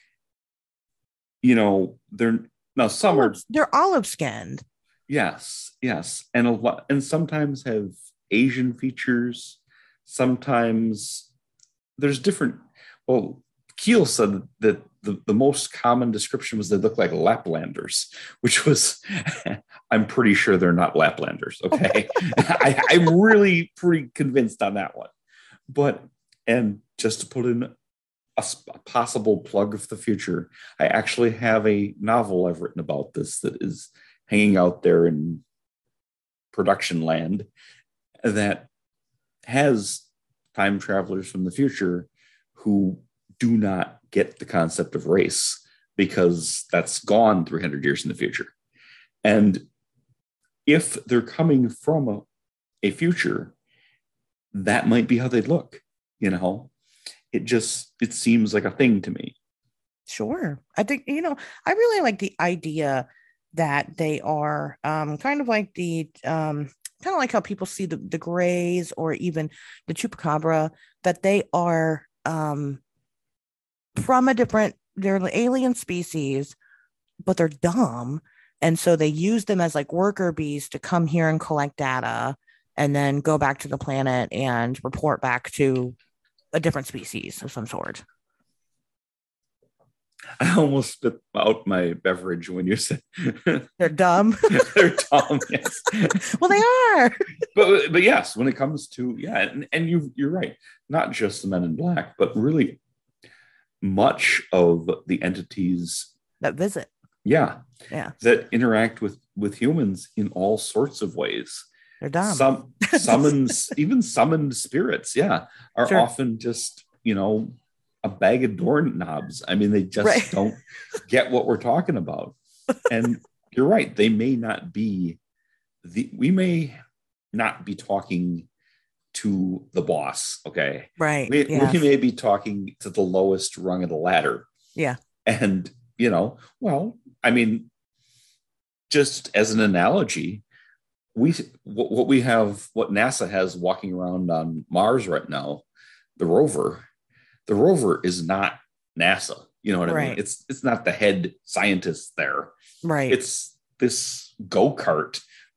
you know, they're now some olive, are they're olive skinned. Yes, yes, and a lot, and sometimes have Asian features. Sometimes there's different. Well, Keel said that the, the most common description was they look like Laplanders, which was, I'm pretty sure they're not Laplanders. Okay, I, I'm really pretty convinced on that one. But and just to put in a, a possible plug of the future, I actually have a novel I've written about this that is hanging out there in production land that has time travelers from the future who do not get the concept of race because that's gone three hundred years in the future. And if they're coming from a, a future, that might be how they'd look, you know? It just, it seems like a thing to me. Sure. I think, you know, I really like the idea that they are um, kind of like the, um, kind of like how people see the, the Greys or even the Chupacabra, that they are um, from a different, they're an alien species, but they're dumb. And so they use them as like worker bees to come here and collect data and then go back to the planet and report back to a different species of some sort. I almost spit out my beverage when you said they're dumb. They're dumb, yes. Well, they are. but but yes, when it comes to, yeah, and, and you you're right. Not just the Men in Black, but really much of the entities that visit. Yeah. Yeah. That interact with, with humans in all sorts of ways. They're dumb. Some summons, even summoned spirits, yeah, are sure. often just, you know, a bag of doorknobs. I mean, they just right. don't get what we're talking about. And you're right. They may not be the, we may not be talking to the boss. Okay. Right. We, yes. we may be talking to the lowest rung of the ladder. Yeah. And, you know, well, I mean, just as an analogy, we, what, what we have, what NASA has walking around on Mars right now, the rover, the rover is not NASA. You know what right. I mean? It's it's not the head scientist there. Right. It's this go-kart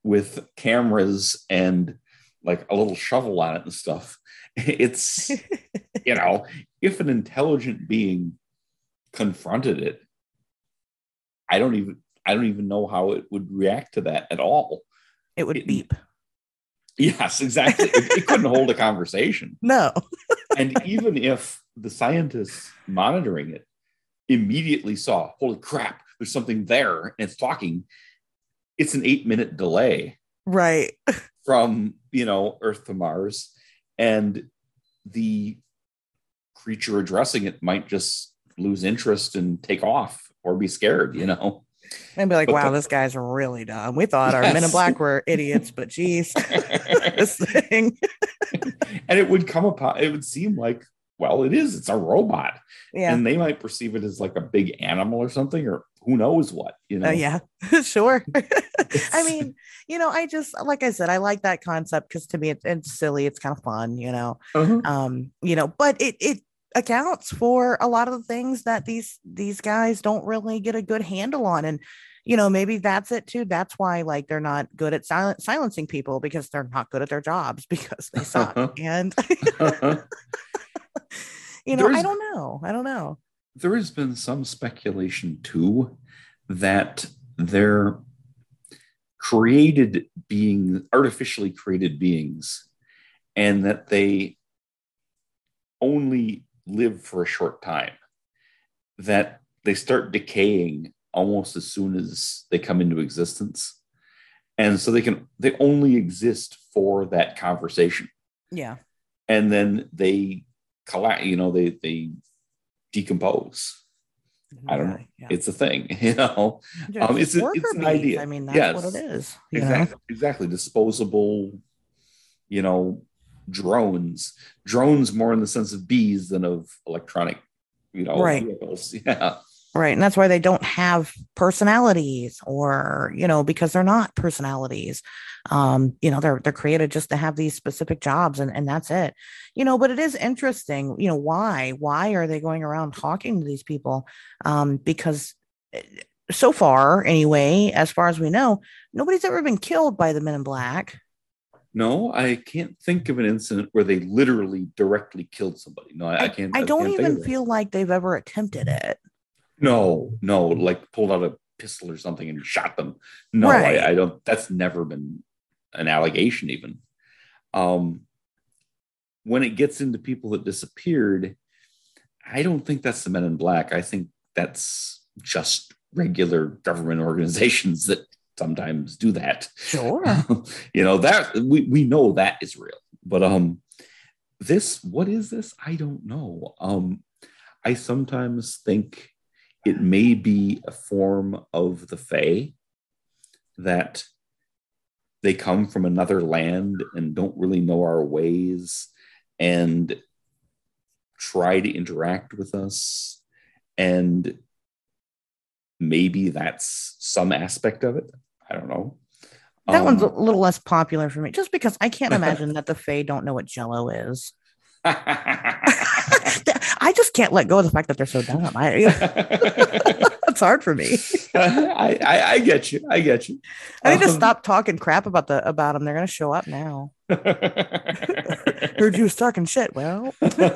with cameras and like a little shovel on it and stuff. It's, you know, if an intelligent being confronted it, I don't even I don't even know how it would react to that at all. It would it, beep. Yes, exactly. it, it couldn't hold a conversation. No. And even if the scientists monitoring it immediately saw, holy crap, there's something there and it's talking, it's an eight minute delay. Right. From, you know, Earth to Mars. And the creature addressing it might just lose interest and take off or be scared, you know. And be like, but wow, the, this guy's really dumb. We thought yes. our Men in Black were idiots, but geez, this thing. And it would come upon, it would seem like, well, it is, it's a robot. Yeah. And they might perceive it as like a big animal or something, or who knows what, you know. Uh, yeah, sure. I mean, you know, I just, like I said, I like that concept because to me it's, it's silly. It's kind of fun, you know. Uh-huh. Um, you know, but it it accounts for a lot of the things that these these guys don't really get a good handle on. And, you know, maybe that's it too. That's why like they're not good at silent silencing people, because they're not good at their jobs because they suck. Uh-huh. And uh-huh. you know, There's, I don't know. I don't know. There has been some speculation too that they're created beings, artificially created beings, and that they only live for a short time, that they start decaying almost as soon as they come into existence. And so they can, they only exist for that conversation. Yeah. And then they collapse, you know, they, they decompose. I don't know. Yeah. It's a thing, you know. Um, it's a, it's an idea. I mean, that's yes. what it is. Exactly. Know? Exactly. Disposable, you know, drones. Drones more in the sense of bees than of electronic, you know, right. vehicles. Yeah. Right. And that's why they don't have personalities, or, you know, because they're not personalities. Um, you know, they're they're created just to have these specific jobs, and, and that's it. You know, but it is interesting, you know, why? Why are they going around talking to these people? Um, because so far, anyway, as far as we know, nobody's ever been killed by the Men in Black. No, I can't think of an incident where they literally directly killed somebody. No, I, I can't. I don't I can't even feel like they've ever attempted it. No, no, like pulled out a pistol or something and shot them. No, right. I, I don't. That's never been an allegation even. Um, when it gets into people that disappeared, I don't think that's the Men in Black. I think that's just regular government organizations that sometimes do that. Sure. You know, that we, we know that is real. But um, this, what is this? I don't know. Um, I sometimes think it may be a form of the Fae, that they come from another land and don't really know our ways and try to interact with us. And maybe that's some aspect of it. I don't know. That um, one's a little less popular for me, just because I can't imagine that the Fae don't know what Jell-O is. I just can't let go of the fact that they're so dumb. I, it's hard for me. I, I, I get you. I get you. I need um, to stop talking crap about the about them. They're going to show up now. Heard you was talking shit. Well,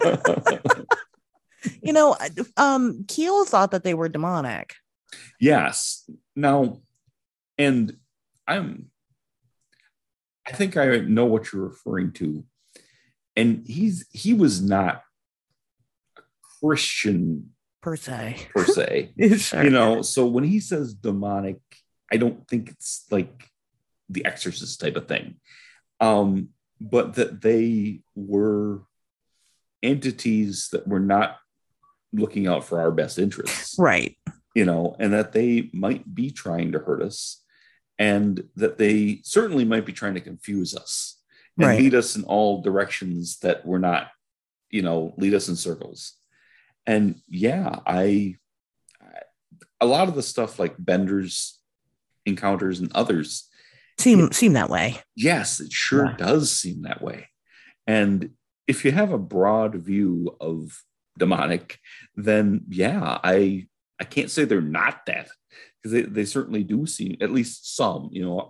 you know, um, Keel thought that they were demonic. Yes. Now, and I'm. I think I know what you're referring to. And he's he was not a Christian per se, per se. Sure. You know, so when he says demonic, I don't think it's like the Exorcist type of thing. Um, but that they were entities that were not looking out for our best interests. Right. You know, and that they might be trying to hurt us, and that they certainly might be trying to confuse us. And right. lead us in all directions that we're not, you know, lead us in circles. And yeah, I, I a lot of the stuff like Bender's encounters and others seem it, seem that way. Yes, it sure yeah. does seem that way. And if you have a broad view of demonic, then yeah, I I can't say they're not that, because they, they certainly do seem, at least some, you know,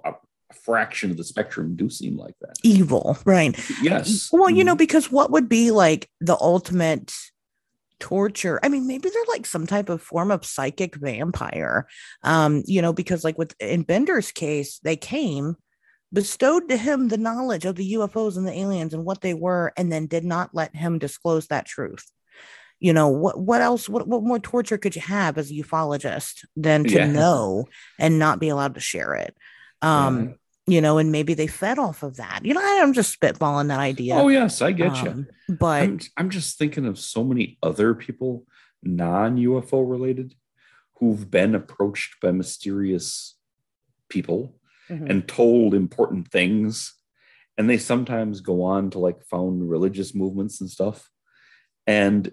a fraction of the spectrum do seem like that. Evil, right? Yes. Well, you know, because what would be like the ultimate torture? I mean, maybe they're like some type of form of psychic vampire. Um, you know, because like with in Bender's case, they came, bestowed to him the knowledge of the U F Os and the aliens and what they were, and then did not let him disclose that truth. You know, what what else, what, what more torture could you have as a ufologist than to Yeah. know and not be allowed to share it? Yeah. Um, you know, and maybe they fed off of that. You know, I'm just spitballing that idea. Oh yes, I get you. Um, but I'm I'm just thinking of so many other people, non-U F O related, who've been approached by mysterious people mhm, and told important things. And they sometimes go on to like found religious movements and stuff. And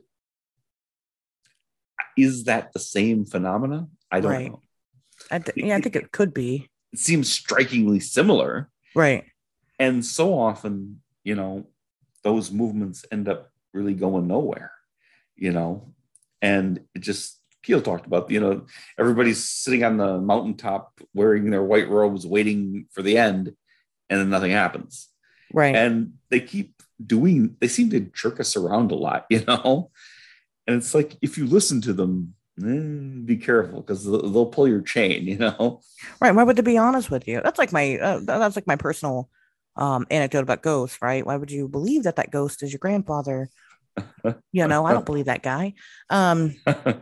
is that the same phenomena? I don't right. know. I th- It, yeah, I think it, it could be. it seems strikingly similar. Right. And so often, you know, those movements end up really going nowhere, you know, and it just, Keel talked about, you know, everybody's sitting on the mountaintop wearing their white robes, waiting for the end, and then nothing happens. Right. And they keep doing, they seem to jerk us around a lot, you know, and it's like, if you listen to them, eh, be careful because they'll, they'll pull your chain, you know. Right. Why would they be honest with you? That's like my uh, that's like my personal um anecdote about ghosts, right? Why would you believe that that ghost is your grandfather? You know, I don't believe that guy. Um,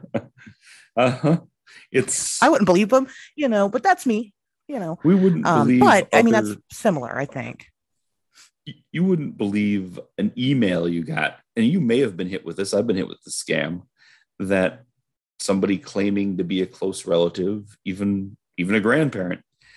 uh-huh. It's, I wouldn't believe him, you know, but that's me, you know. we wouldn't Um, believe but I mean, that's other, similar, I think. you wouldn't believe an email you got, and you may have been hit with this. I've been hit with the scam that somebody claiming to be a close relative, even even a grandparent,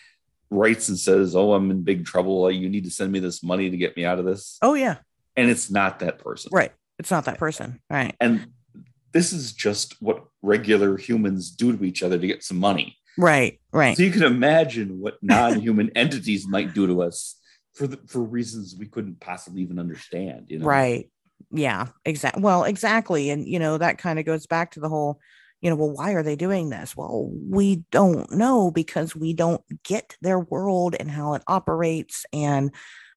writes and says, "Oh, I'm in big trouble. You need to send me this money to get me out of this." Oh, yeah. And it's not that person. Right. It's not that person. Right. And this is just what regular humans do to each other to get some money. Right. Right. So you can imagine what non-human entities might do to us for the, for reasons we couldn't possibly even understand, you know? Right. Yeah, exactly. Well, exactly. And, you know, that kind of goes back to the whole, you know, well, why are they doing this? Well, we don't know because we don't get their world and how it operates. And,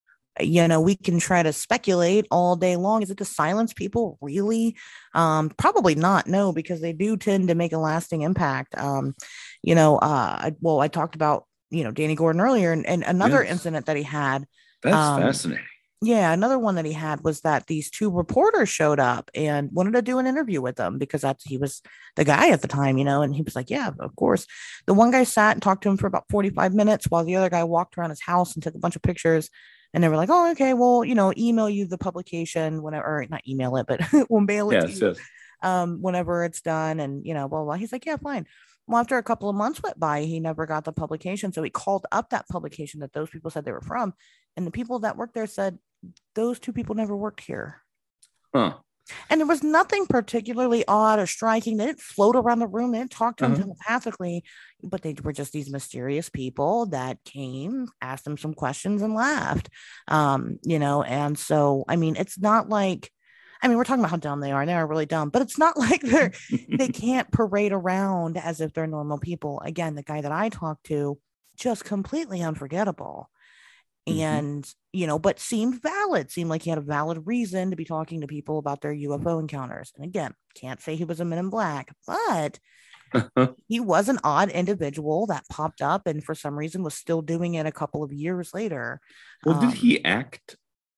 you know, we can try to speculate all day long. Is it to silence people? Really? Um, probably not. No, because they do tend to make a lasting impact. Um, you know, uh, I, well, I talked about, you know, Danny Gordon earlier, and, and another Yes. incident that he had. That's Um, fascinating. yeah, another one that he had was that these two reporters showed up and wanted to do an interview with them because that's he was the guy at the time, you know, and he was like, yeah, of course. The one guy sat and talked to him for about forty-five minutes while the other guy walked around his house and took a bunch of pictures. And they were like, oh, okay, well, you know, email you the publication whenever, or not email it, but we'll mail it to Yes, you yes. um, whenever it's done. And, you know, blah, blah. He's like, yeah, fine. Well, after a couple of months went by, he never got the publication. So he called up that publication that those people said they were from. And the people that worked there said, those two people never worked here. Huh. And there was nothing particularly odd or striking. They didn't float around the room. They didn't talk to him Uh-huh. telepathically, but they were just these mysterious people that came, asked him some questions, and left. Um, you know, and so I mean, it's not like, I mean, we're talking about how dumb they are, and they are really dumb, but it's not like they're they can't parade around as if they're normal people. Again, the guy that I talked to, just completely unforgettable. Mhm. And, you know, but seemed valid, seemed like he had a valid reason to be talking to people about their U F O encounters. And again, can't say he was a Men in Black, but he was an odd individual that popped up and for some reason was still doing it a couple of years later. Well, did Um, he act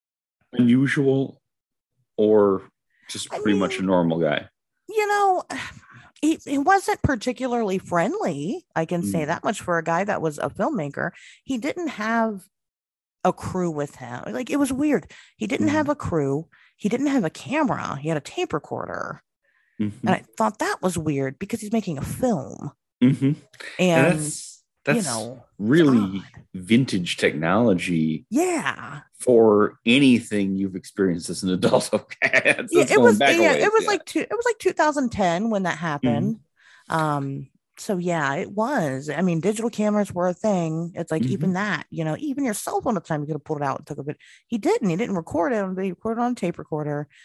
unusual or just I pretty much a mean, normal guy? you know, he, he wasn't particularly friendly. I can say Mm. that much for a guy that was a filmmaker. He didn't have a crew with him. Like it was weird. He didn't have Mhm. a crew. He didn't have a camera. He had a tape recorder. And Mhm. I thought that was weird because he's making a film. Mhm. And And, that's you that's know, it's really odd. vintage technology Yeah. for anything you've experienced as an adult. Okay, it's, Yeah, it's it going was back a yeah, it ways. was Yeah. like two, it was like two thousand ten when that Mhm. happened. Um so yeah, it was. I mean, digital cameras were a thing. It's like even Mhm. that, you know, even your cell phone at the time you could have pulled it out and took a bit. He didn't. He didn't record it, but he recorded on a tape recorder.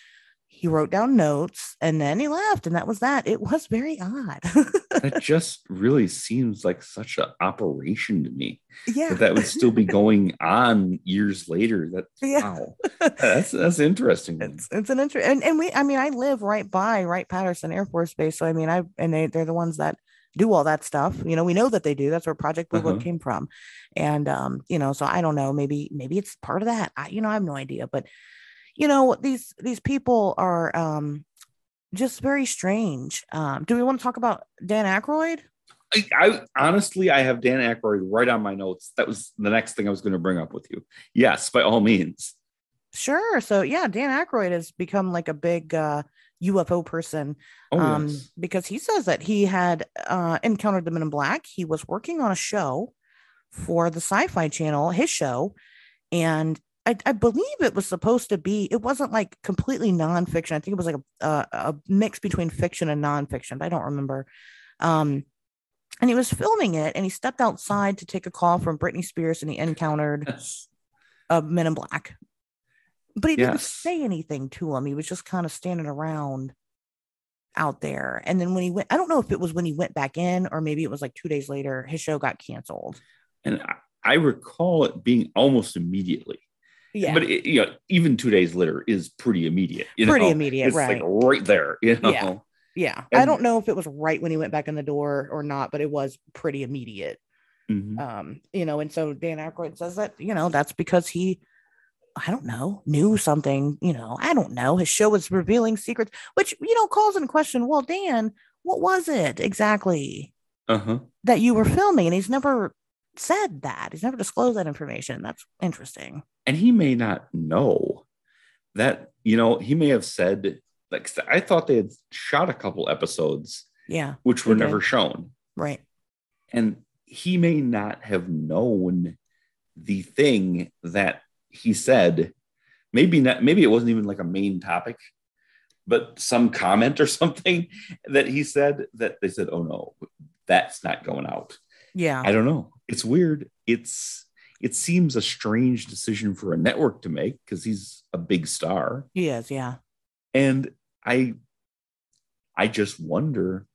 He wrote down notes and then he left, and that was that. It was very odd. That just really seems like such an operation to me, Yeah. that that would still be going on years later. That Yeah. wow, that's that's interesting. It's it's an interest, and, and we I mean I live right by Wright Patterson Air Force Base, so I mean I and they they're the ones that do all that stuff. You know, we know that they do. That's where Project Blue Book Uh-huh. came from, and um, you know, so I don't know. Maybe maybe it's part of that. I you know I have no idea, but you know these these people are um just very strange. Um, do we want to talk about Dan Aykroyd? I, I honestly, I have Dan Aykroyd right on my notes. That was the next thing I was going to bring up with you. Yes, by all means. Sure. So yeah, Dan Aykroyd has become like a big uh, U F O person, Oh um, yes. because he says that he had uh, encountered the Men in Black. He was working on a show for the Sci-Fi Channel, his show, and I, I believe it was supposed to be. It wasn't like completely nonfiction. I think it was like a, a, a mix between fiction and nonfiction. But I don't remember. Um, and he was filming it, and he stepped outside to take a call from Britney Spears, and he encountered Yes. a Men in Black. But he didn't Yes. say anything to him. He was just kind of standing around out there. And then when he went, I don't know if it was when he went back in or maybe it was like two days later, his show got canceled. And I, I recall it being almost immediately. Yeah. But it, you know, even two days later is pretty immediate. You Pretty know, immediate, it's like right? right there. You know, Yeah. Yeah. I and don't know if it was right when he went back in the door or not, but it was pretty immediate. mhm. Um, you know, and so Dan Aykroyd says that, you know, that's because he, I don't know, knew something, you know, I don't know. His show was revealing secrets, which, you know, calls into question, well, Dan, what was it exactly Uh-huh. that you were filming? And he's never said that. He's never disclosed that information. That's interesting. And he may not know that, you know, he may have said, like, I thought they had shot a couple episodes Yeah. which they were did. never shown. Right. And he may not have known the thing that he said. Maybe not, maybe it wasn't even like a main topic, but some comment or something that he said that they said, oh no, that's not going out. Yeah. I don't know. It's weird. It's it seems a strange decision for a network to make because he's a big star. He is. Yeah. And I I just wonder,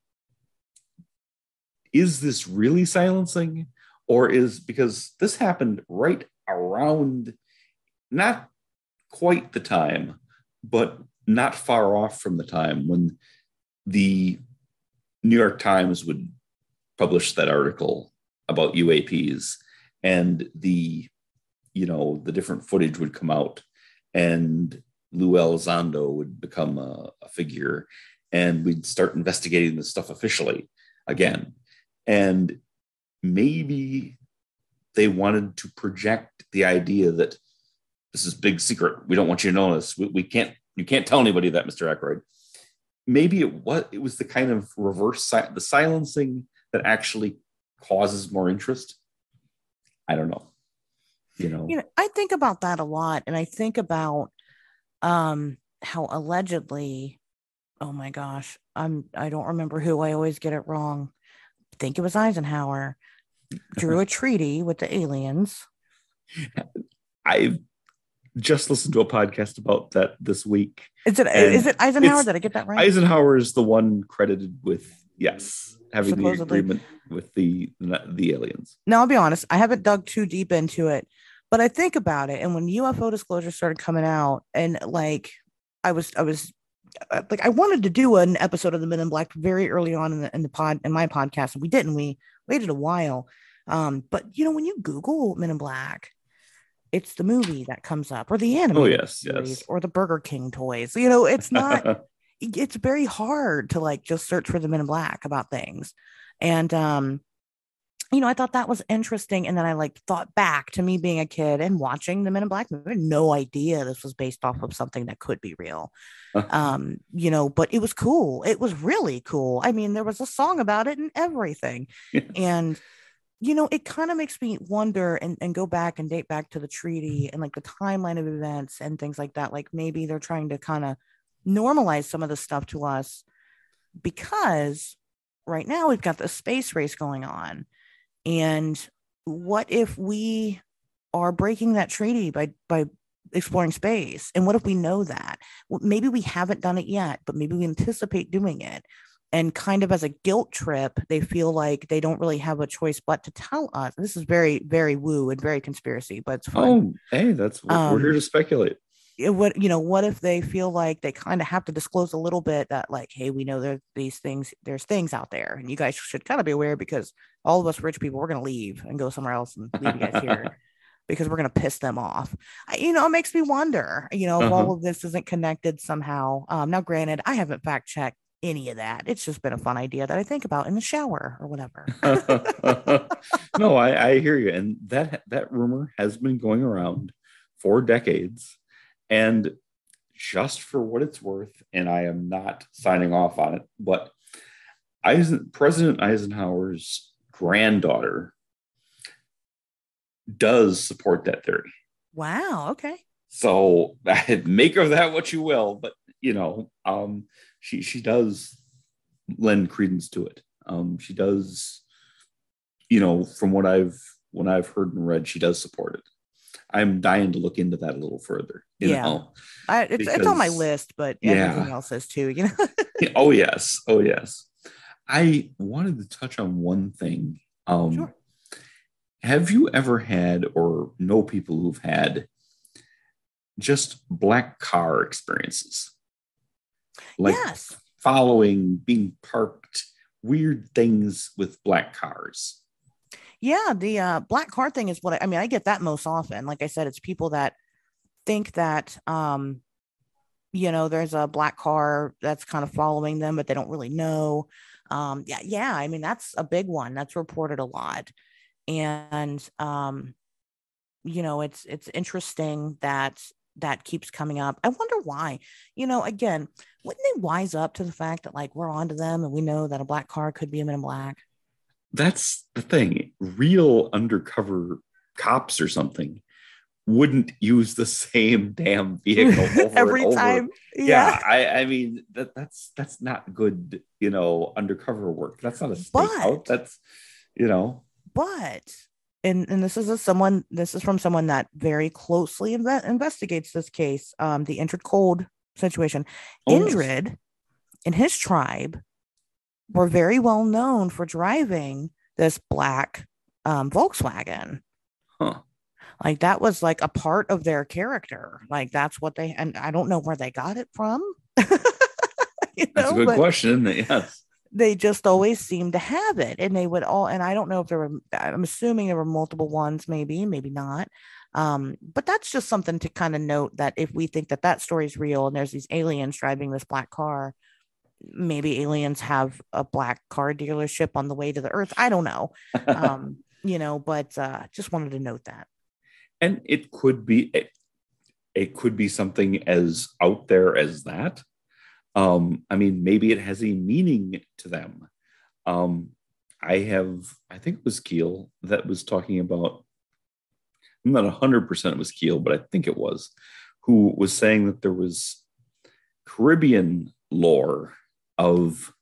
is this really silencing? Or is, because this happened right around, not quite the time, but not far off from the time when the New York Times would publish that article about U A Ps, and the, you know, the different footage would come out, and Lou Elizondo would become a, a figure, and we'd start investigating this stuff officially again. And maybe they wanted to project the idea that this is big secret. We don't want you to know this. We, we can't, you can't tell anybody that, Mister Aykroyd. Maybe it was, it was the kind of reverse, the silencing that actually causes more interest. I don't know. You know, You know, I think about that a lot. And I think about um, how allegedly, oh my gosh, I'm, I don't remember who, I always get it wrong. I think it was Eisenhower, drew a treaty with the aliens. I've just listened to a podcast about that this week. Is it is it Eisenhower? Did I get that right? Eisenhower is the one credited with, yes, having Supposedly. the agreement with the the aliens. Now, I'll be honest, I haven't dug too deep into it, but I think about it. And when U F O disclosures started coming out, and like I was, I was uh, like, I wanted to do an episode of the Men in Black very early on in the in the pod in my podcast, and we didn't. We waited a while. Um, but you know, when you Google Men in Black, it's the movie that comes up, or the animated Oh yes, series, yes. or the Burger King toys. You know, it's not. It's very hard to like just search for the Men in Black about things, and um, you know, I thought that was interesting. And then I like thought back to me being a kid and watching the Men in Black movie. I had no idea this was based off of something that could be real. Um, you know, but it was cool. It was really cool. I mean, there was a song about it and everything. Yes. And, you know, it kind of makes me wonder and, and go back and date back to the treaty and like the timeline of events and things like that. Like maybe they're trying to kind of normalize some of the stuff to us because right now we've got the space race going on. And what if we are breaking that treaty by by exploring space. And what if we know that? Well, maybe we haven't done it yet, but maybe we anticipate doing it. And kind of as a guilt trip, they feel like they don't really have a choice but to tell us. This is very, very woo and very conspiracy, but it's fun. Oh, hey, that's we're here Um, to speculate. it would, you know, what if they feel like they kind of have to disclose a little bit that, like, hey, we know there's these things, there's things out there, and you guys should kind of be aware because all of us rich people, we're going to leave and go somewhere else and leave you guys here because we're going to piss them off. I, you know, it makes me wonder, you know, if Uh-huh. all of this isn't connected somehow. Um, now, granted, I haven't fact checked any of that. It's just been a fun idea that I think about in the shower or whatever. No, I, I hear you. And that that rumor has been going around for decades. And just for what it's worth, and I am not signing off on it, but Eisen, President Eisenhower's granddaughter does support that theory. Wow. Okay. So make of that what you will, but you know, um, she she does lend credence to it. Um, she does, you know, from what I've when I've heard and read, she does support it. I'm dying to look into that a little further, you Yeah. know, I, it's it's on my because list, but everything yeah. else is too. You know. Oh yes, oh yes. I wanted to touch on one thing. Um, Sure. have you ever had or know people who've had just black car experiences? Like Yes. following, being parked, weird things with black cars. Yeah. The uh, black car thing is what I, I mean. I get that most often. Like I said, it's people that think that um, you know, there's a black car that's kind of following them, but they don't really know. Um, yeah, yeah. I mean, that's a big one. That's reported a lot. And um, you know, it's it's interesting that that keeps coming up. I wonder why. You know, again, wouldn't they wise up to the fact that like we're onto them and we know that a black car could be a Men in Black? That's the thing. Real undercover cops or something wouldn't use the same damn vehicle over and Every over. time. Yeah. Yeah, I, I mean that that's that's not good, you know, undercover work. That's not a stakeout. But That's you know. but and and this is a someone this is from someone that very closely inve- investigates this case, um the Injured Cold situation. Oh yes. Indrid and his tribe were very well known for driving this black um Volkswagen. Huh. Like that was like a part of their character. Like that's what they, and I don't know where they got it from. You That's a know, good but question, isn't it? Yes. they just always seemed to have it, and they would all, and I don't know if there were, I'm assuming there were multiple ones, maybe maybe not. Um but that's just something to kind of note, that if we think that that story is real and there's these aliens driving this black car, maybe aliens have a black car dealership on the way to the earth. I don't know. um you know, but uh just wanted to note that. And it could be it, it could be something as out there as that. Um, I mean, maybe it has a meaning to them. Um, I have, I think it was Keel that was talking about, I'm not one hundred percent it was Keel, but I think it was, who was saying that there was Caribbean lore of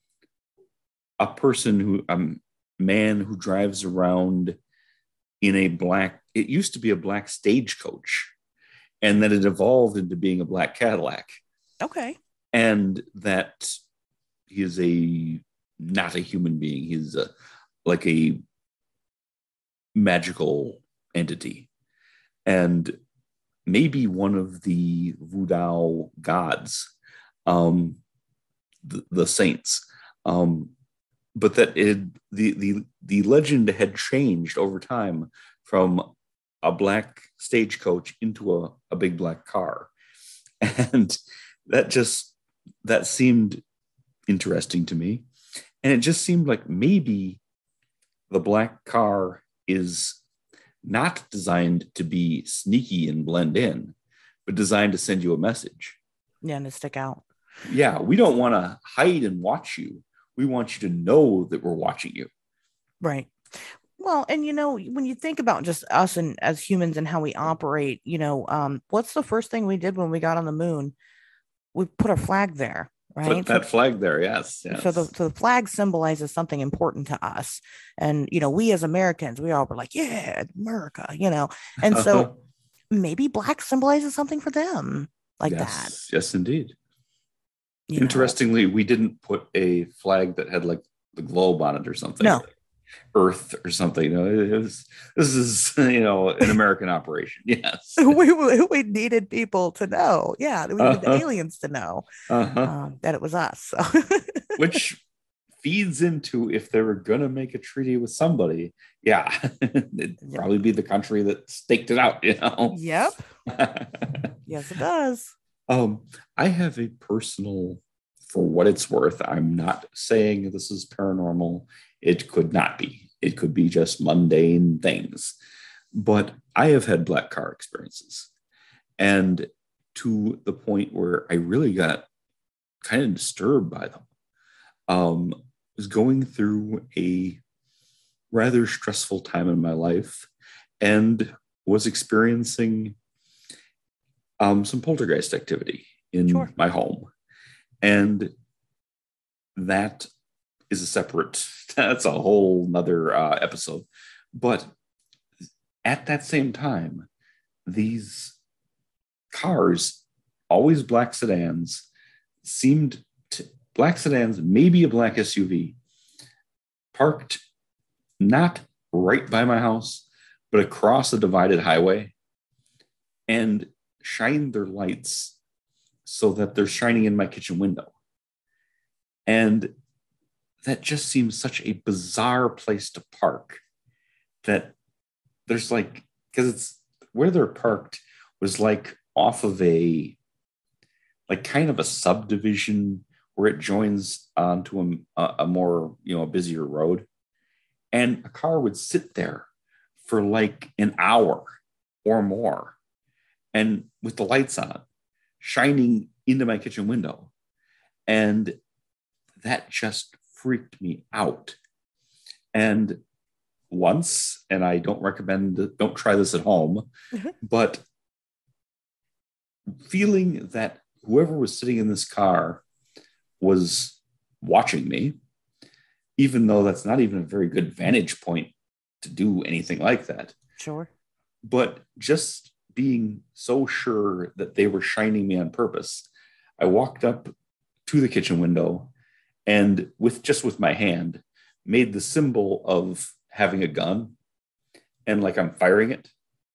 a person who, a man who drives around in a black, it used to be a black stagecoach, and then it evolved into being a black Cadillac. Okay. And that he is a not a human being. He's a like a magical entity, and maybe one of the voodoo gods, um, the, the saints. Um, but that it the the the legend had changed over time from a black stagecoach into a, a big black car, and that just that seemed interesting to me. And it just seemed like maybe the black car is not designed to be sneaky and blend in, but designed to send you a message. Yeah, and to stick out. Yeah, we don't want to hide and watch you. We want you to know that we're watching you. Right. Well, and you know, when you think about just us and as humans and how we operate, you know, um, what's the first thing we did when we got on the moon? We put our flag there, Put right? So that flag there. Yes, so the yes. so the flag symbolizes something important to us. And you know, we as Americans, we all were like, yeah, America, you know. And so maybe black symbolizes something for them like that. Yes, yes, indeed. You know, Interestingly, we didn't put a flag that had like the globe on it or something, no, like Earth or something. You know, it was, this is, you know, an American operation. Yes. we, we we needed people to know. Yeah, we needed the Uh-huh. aliens to know Uh-huh. um, that it was us. So. Which feeds into if they were going to make a treaty with somebody, yeah, it'd probably be the country that staked it out, you know? Yep. Yes, it does. um, I have a personal, for what it's worth, I'm not saying this is paranormal. It could not be. It could be just mundane things. But I have had black car experiences. And to the point where I really got kind of disturbed by them. Um, was going through a rather stressful time in my life and was experiencing um, some poltergeist activity in Sure. my home. And that is a separate, that's a whole nother uh, episode. But at that same time, these cars, always black sedans, seemed to, black sedans, maybe a black S U V, parked not right by my house, but across a divided highway and shined their lights so that they're shining in my kitchen window. And that just seems such a bizarre place to park that there's like, because it's where they're parked was like off of a, like kind of a subdivision where it joins onto a, a more, you know, a busier road. And a car would sit there for like an hour or more and with the lights on, shining into my kitchen window. And that just freaked me out. And once, and I don't recommend, don't try this at home, Mhm. but feeling that whoever was sitting in this car was watching me, even though that's not even a very good vantage point to do anything like that. Sure. But just being so sure that they were shining me on purpose, I walked up to the kitchen window and with just with my hand made the symbol of having a gun and like I'm firing it.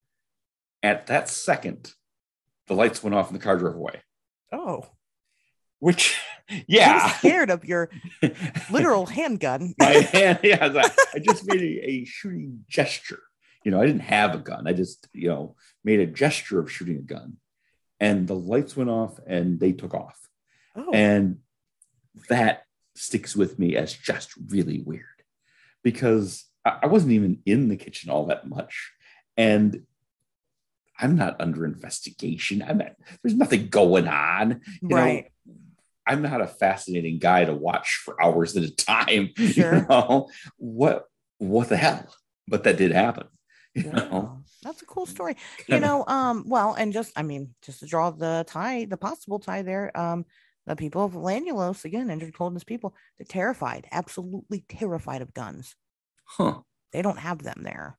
At that second, the lights went off and the car drove away. Oh. Which, He yeah. was scared of your literal handgun. My hand, yeah. I just made a, a shooting gesture. You know, I didn't have a gun. I just, you know, made a gesture of shooting a gun. And the lights went off and they took off. Oh. And that sticks with me as just really weird because I wasn't even in the kitchen all that much. And I'm not under investigation. I'm not, there's nothing going on. You Right. know, I'm not a fascinating guy to watch for hours at a time. Sure. You know, what, what the hell? But that did happen. You Yeah. know? That's a cool story. You know, um, well, and just I mean, just to draw the tie, the possible tie there, um, the people of Lanulos, again, injured coldness people, they're terrified, absolutely terrified of guns. Huh. They don't have them there.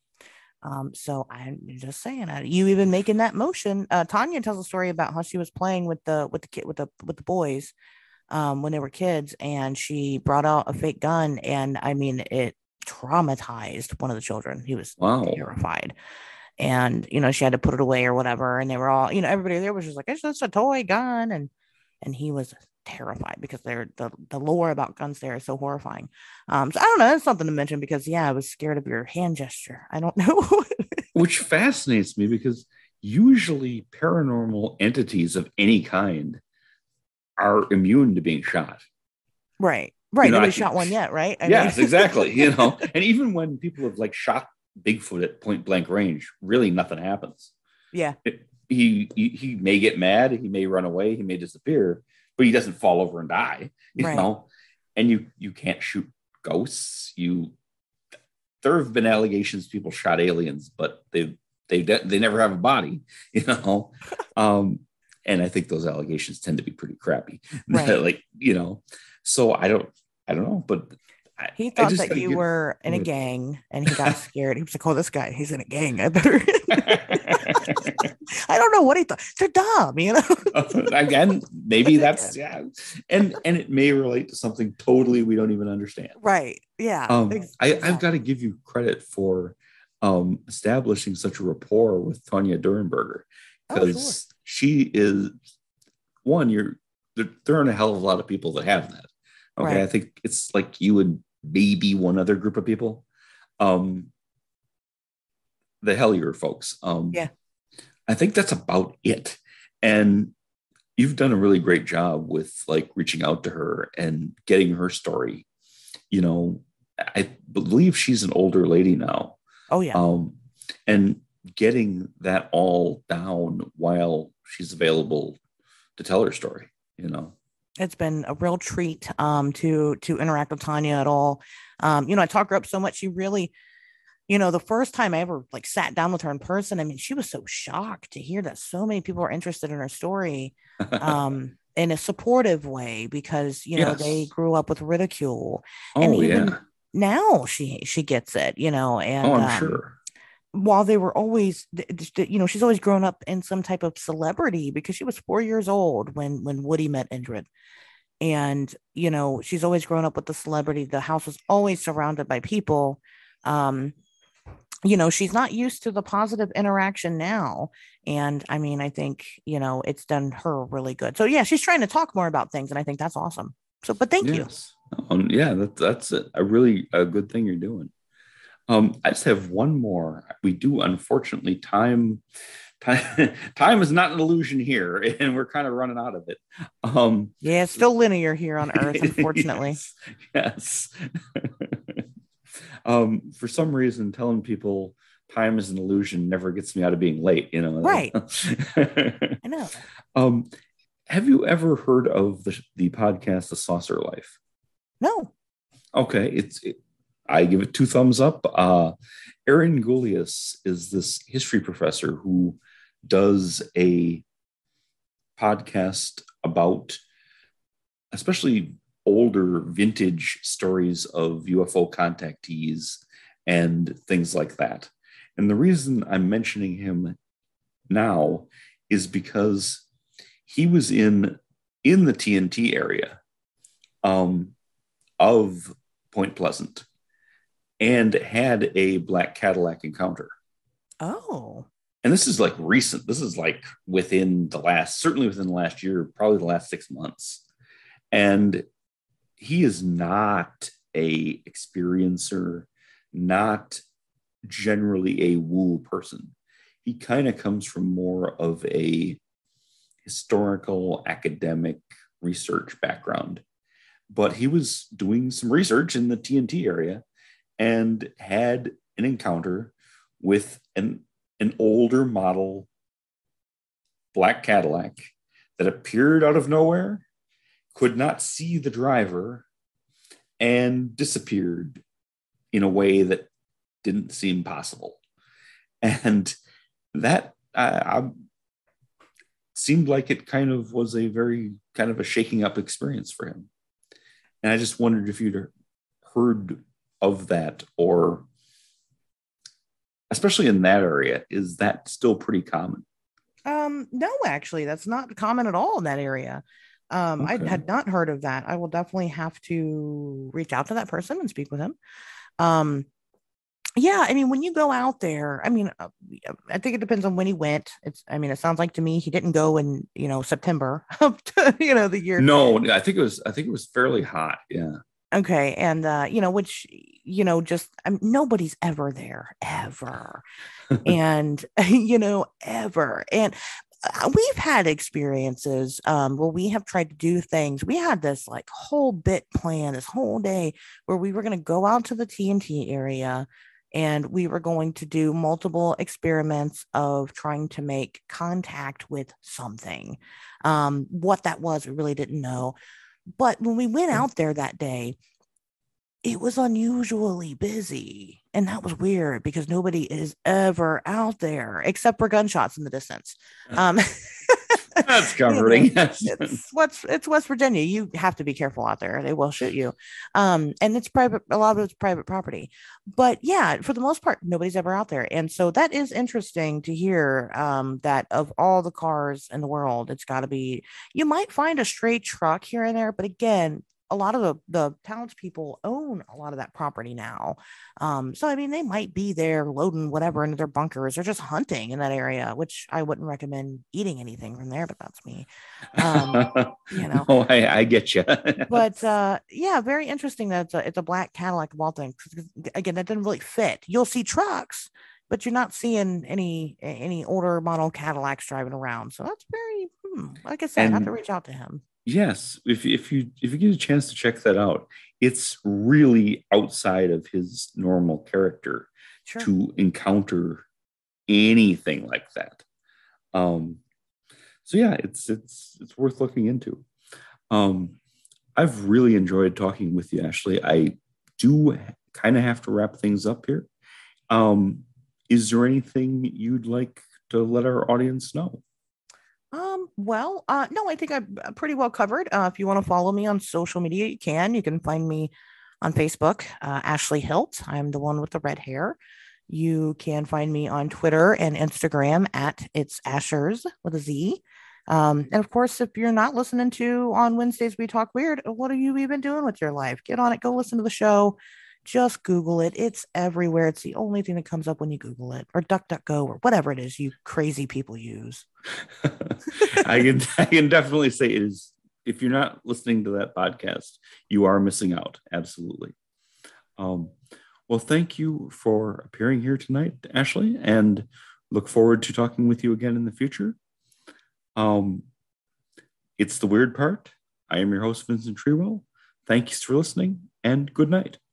Um, so I'm just saying, uh, you even making that motion. Uh, Tanya tells a story about how she was playing with the with the kid with the with the boys um, when they were kids, and she brought out a fake gun, and I mean, it traumatized one of the children. He was Wow. terrified, and you know, she had to put it away or whatever. And they were all, you know, everybody there was just like, it's just a toy gun, and and he was terrified because they're the the lore about guns there is so horrifying. Um, so I don't know. That's something to mention because yeah, I was scared of your hand gesture. I don't know. Which fascinates me because usually paranormal entities of any kind are immune to being shot. Right. Right. You know, Nobody I- shot one yet, right? I yes, mean, exactly. You know, and even when people have like shot Bigfoot at point blank range, really nothing happens. yeah. It- he, he he may get mad, he may run away, he may disappear, but he doesn't fall over and die. You Right. know, and you you can't shoot ghosts. You there have been allegations people shot aliens, but they they they never have a body. You know, um, and I think those allegations tend to be pretty crappy. Right. Like you know, so I don't I don't know, but. I, He I thought just that gotta you give- were in a Mm. gang and he got scared. He was like, oh, this guy, he's in a gang. I better. I don't know what he thought. They're dumb, you know. Again, maybe that's yeah, and and it may relate to something totally we don't even understand. Right? Yeah. Um, Ex- I, exactly. I've got to give you credit for um establishing such a rapport with Tanya Durenberger Oh, sure. because she is one. You're there, there aren't a hell of a lot of people that have that. Okay, I Right. think it's like you and maybe one other group of people. Um, the Hellier folks. Um, Yeah. I think that's about it. And you've done a really great job with like reaching out to her and getting her story. You know, I believe she's an older lady now. Oh, yeah. Um, and getting that all down while she's available to tell her story, you know. It's been a real treat um, to to interact with Tanya at all. Um, you know, I talk her up so much. She really, you know, the first time I ever like sat down with her in person, I mean, she was so shocked to hear that so many people are interested in her story um, in a supportive way because, you know, they Yes. grew up with ridicule. And Oh, even yeah. now she she gets it, you know, Oh, and I'm um sure. while they were always you know she's always grown up in some type of celebrity because she was four years old when when Woody met Indrid, and you know she's always grown up with the celebrity. The house was always surrounded by people. um you know she's not used to the positive interaction now, and I mean I think you know it's done her really good. So yeah, she's trying to talk more about things, and I think that's awesome. So but thank you. Yes. Um, yeah, that, that's a, a really a good thing you're doing. Um, I just have one more. We do, unfortunately, time time time is not an illusion here, and we're kind of running out of it. Um, Yeah, it's still linear here on Earth, unfortunately. yes, yes. um, for some reason, telling people time is an illusion never gets me out of being late. You know. Right. I know. um, have you ever heard of the the podcast The Saucer Life? No. Okay, it's it, I give it two thumbs up. Uh, Aaron Gulius is this history professor who does a podcast about especially older vintage stories of U F O contactees and things like that. And the reason I'm mentioning him now is because he was in in the T N T area um, of Point Pleasant and had a black Cadillac encounter. Oh. And this is like recent. This is like within the last, certainly within the last year, probably the last six months. And he is not a experiencer, not generally a woo person. He kind of comes from more of a historical academic research background. But he was doing some research in the T N T area and had an encounter with an, an older model black Cadillac that appeared out of nowhere, could not see the driver, and disappeared in a way that didn't seem possible. And that uh, I, seemed like it kind of was a very kind of a shaking up experience for him. And I just wondered if you'd heard of that, or especially in that area, is that still pretty common? Um, no, actually, that's not common at all in that area. Um, I Okay. had not heard of that. I will definitely have to reach out to that person and speak with him. Um, yeah, I mean, when you go out there, I mean, uh, I think it depends on when he went. It's, I mean, it sounds like to me he didn't go in, you know, September of, you know, the year. No, I think it was I think it was fairly hot. Yeah. Okay. And, uh, you know, which, you know, just um, nobody's ever there, ever. And, you know, ever. And uh, we've had experiences um, where we have tried to do things. We had this like whole bit plan, this whole day where we were going to go out to the T N T area and we were going to do multiple experiments of trying to make contact with something. Um, what that was, we really didn't know. But when we went out there that day, it was unusually busy. And that was weird because nobody is ever out there except for gunshots in the distance. Um, That's You know, comforting. Yes. it's what's it's West Virginia. You have to be careful out there. They will shoot you. Um, and it's private. A lot of it's private property. But yeah, for the most part, nobody's ever out there. And so that is interesting to hear. Um, that of all the cars in the world, it's got to be. You might find a stray truck here and there, but again, a lot of the the townspeople own a lot of that property now. Um, so I mean, they might be there loading whatever into their bunkers or just hunting in that area, which I wouldn't recommend eating anything from there, but that's me. Um, you know, No, I, I get you. but uh, yeah, very interesting that it's a, it's a black Cadillac of all things. Again, that doesn't really fit. You'll see trucks, but you're not seeing any any older model Cadillacs driving around. So that's very, hmm, like I said, I have to And reach out to him. yes, if if you if you get a chance to check that out, it's really outside of his normal character Sure. to encounter anything like that. Um, so yeah, it's it's it's worth looking into. Um, I've really enjoyed talking with you, Ashley. I do kind of have to wrap things up here. Um, is there anything you'd like to let our audience know? Um, well, uh, no, I think I'm uh, pretty well covered. Uh, if you want to follow me on social media, you can. You can find me on Facebook, uh, Ashley Hilt. I'm the one with the red hair. You can find me on Twitter and Instagram at it's Ashers with a Z. Um, and of course, if you're not listening to on Wednesdays We Talk Weird, what have you even doing with your life? Get on it, go listen to the show. Just Google it. It's everywhere. It's the only thing that comes up when you Google it, or DuckDuckGo, or whatever it is you crazy people use. I can I can definitely say it is. If you're not listening to that podcast, you are missing out. Absolutely. Um, well, thank you for appearing here tonight, Ashley, and look forward to talking with you again in the future. Um, it's the weird part. I am your host, Vincent Trewell. Thanks for listening, and good night.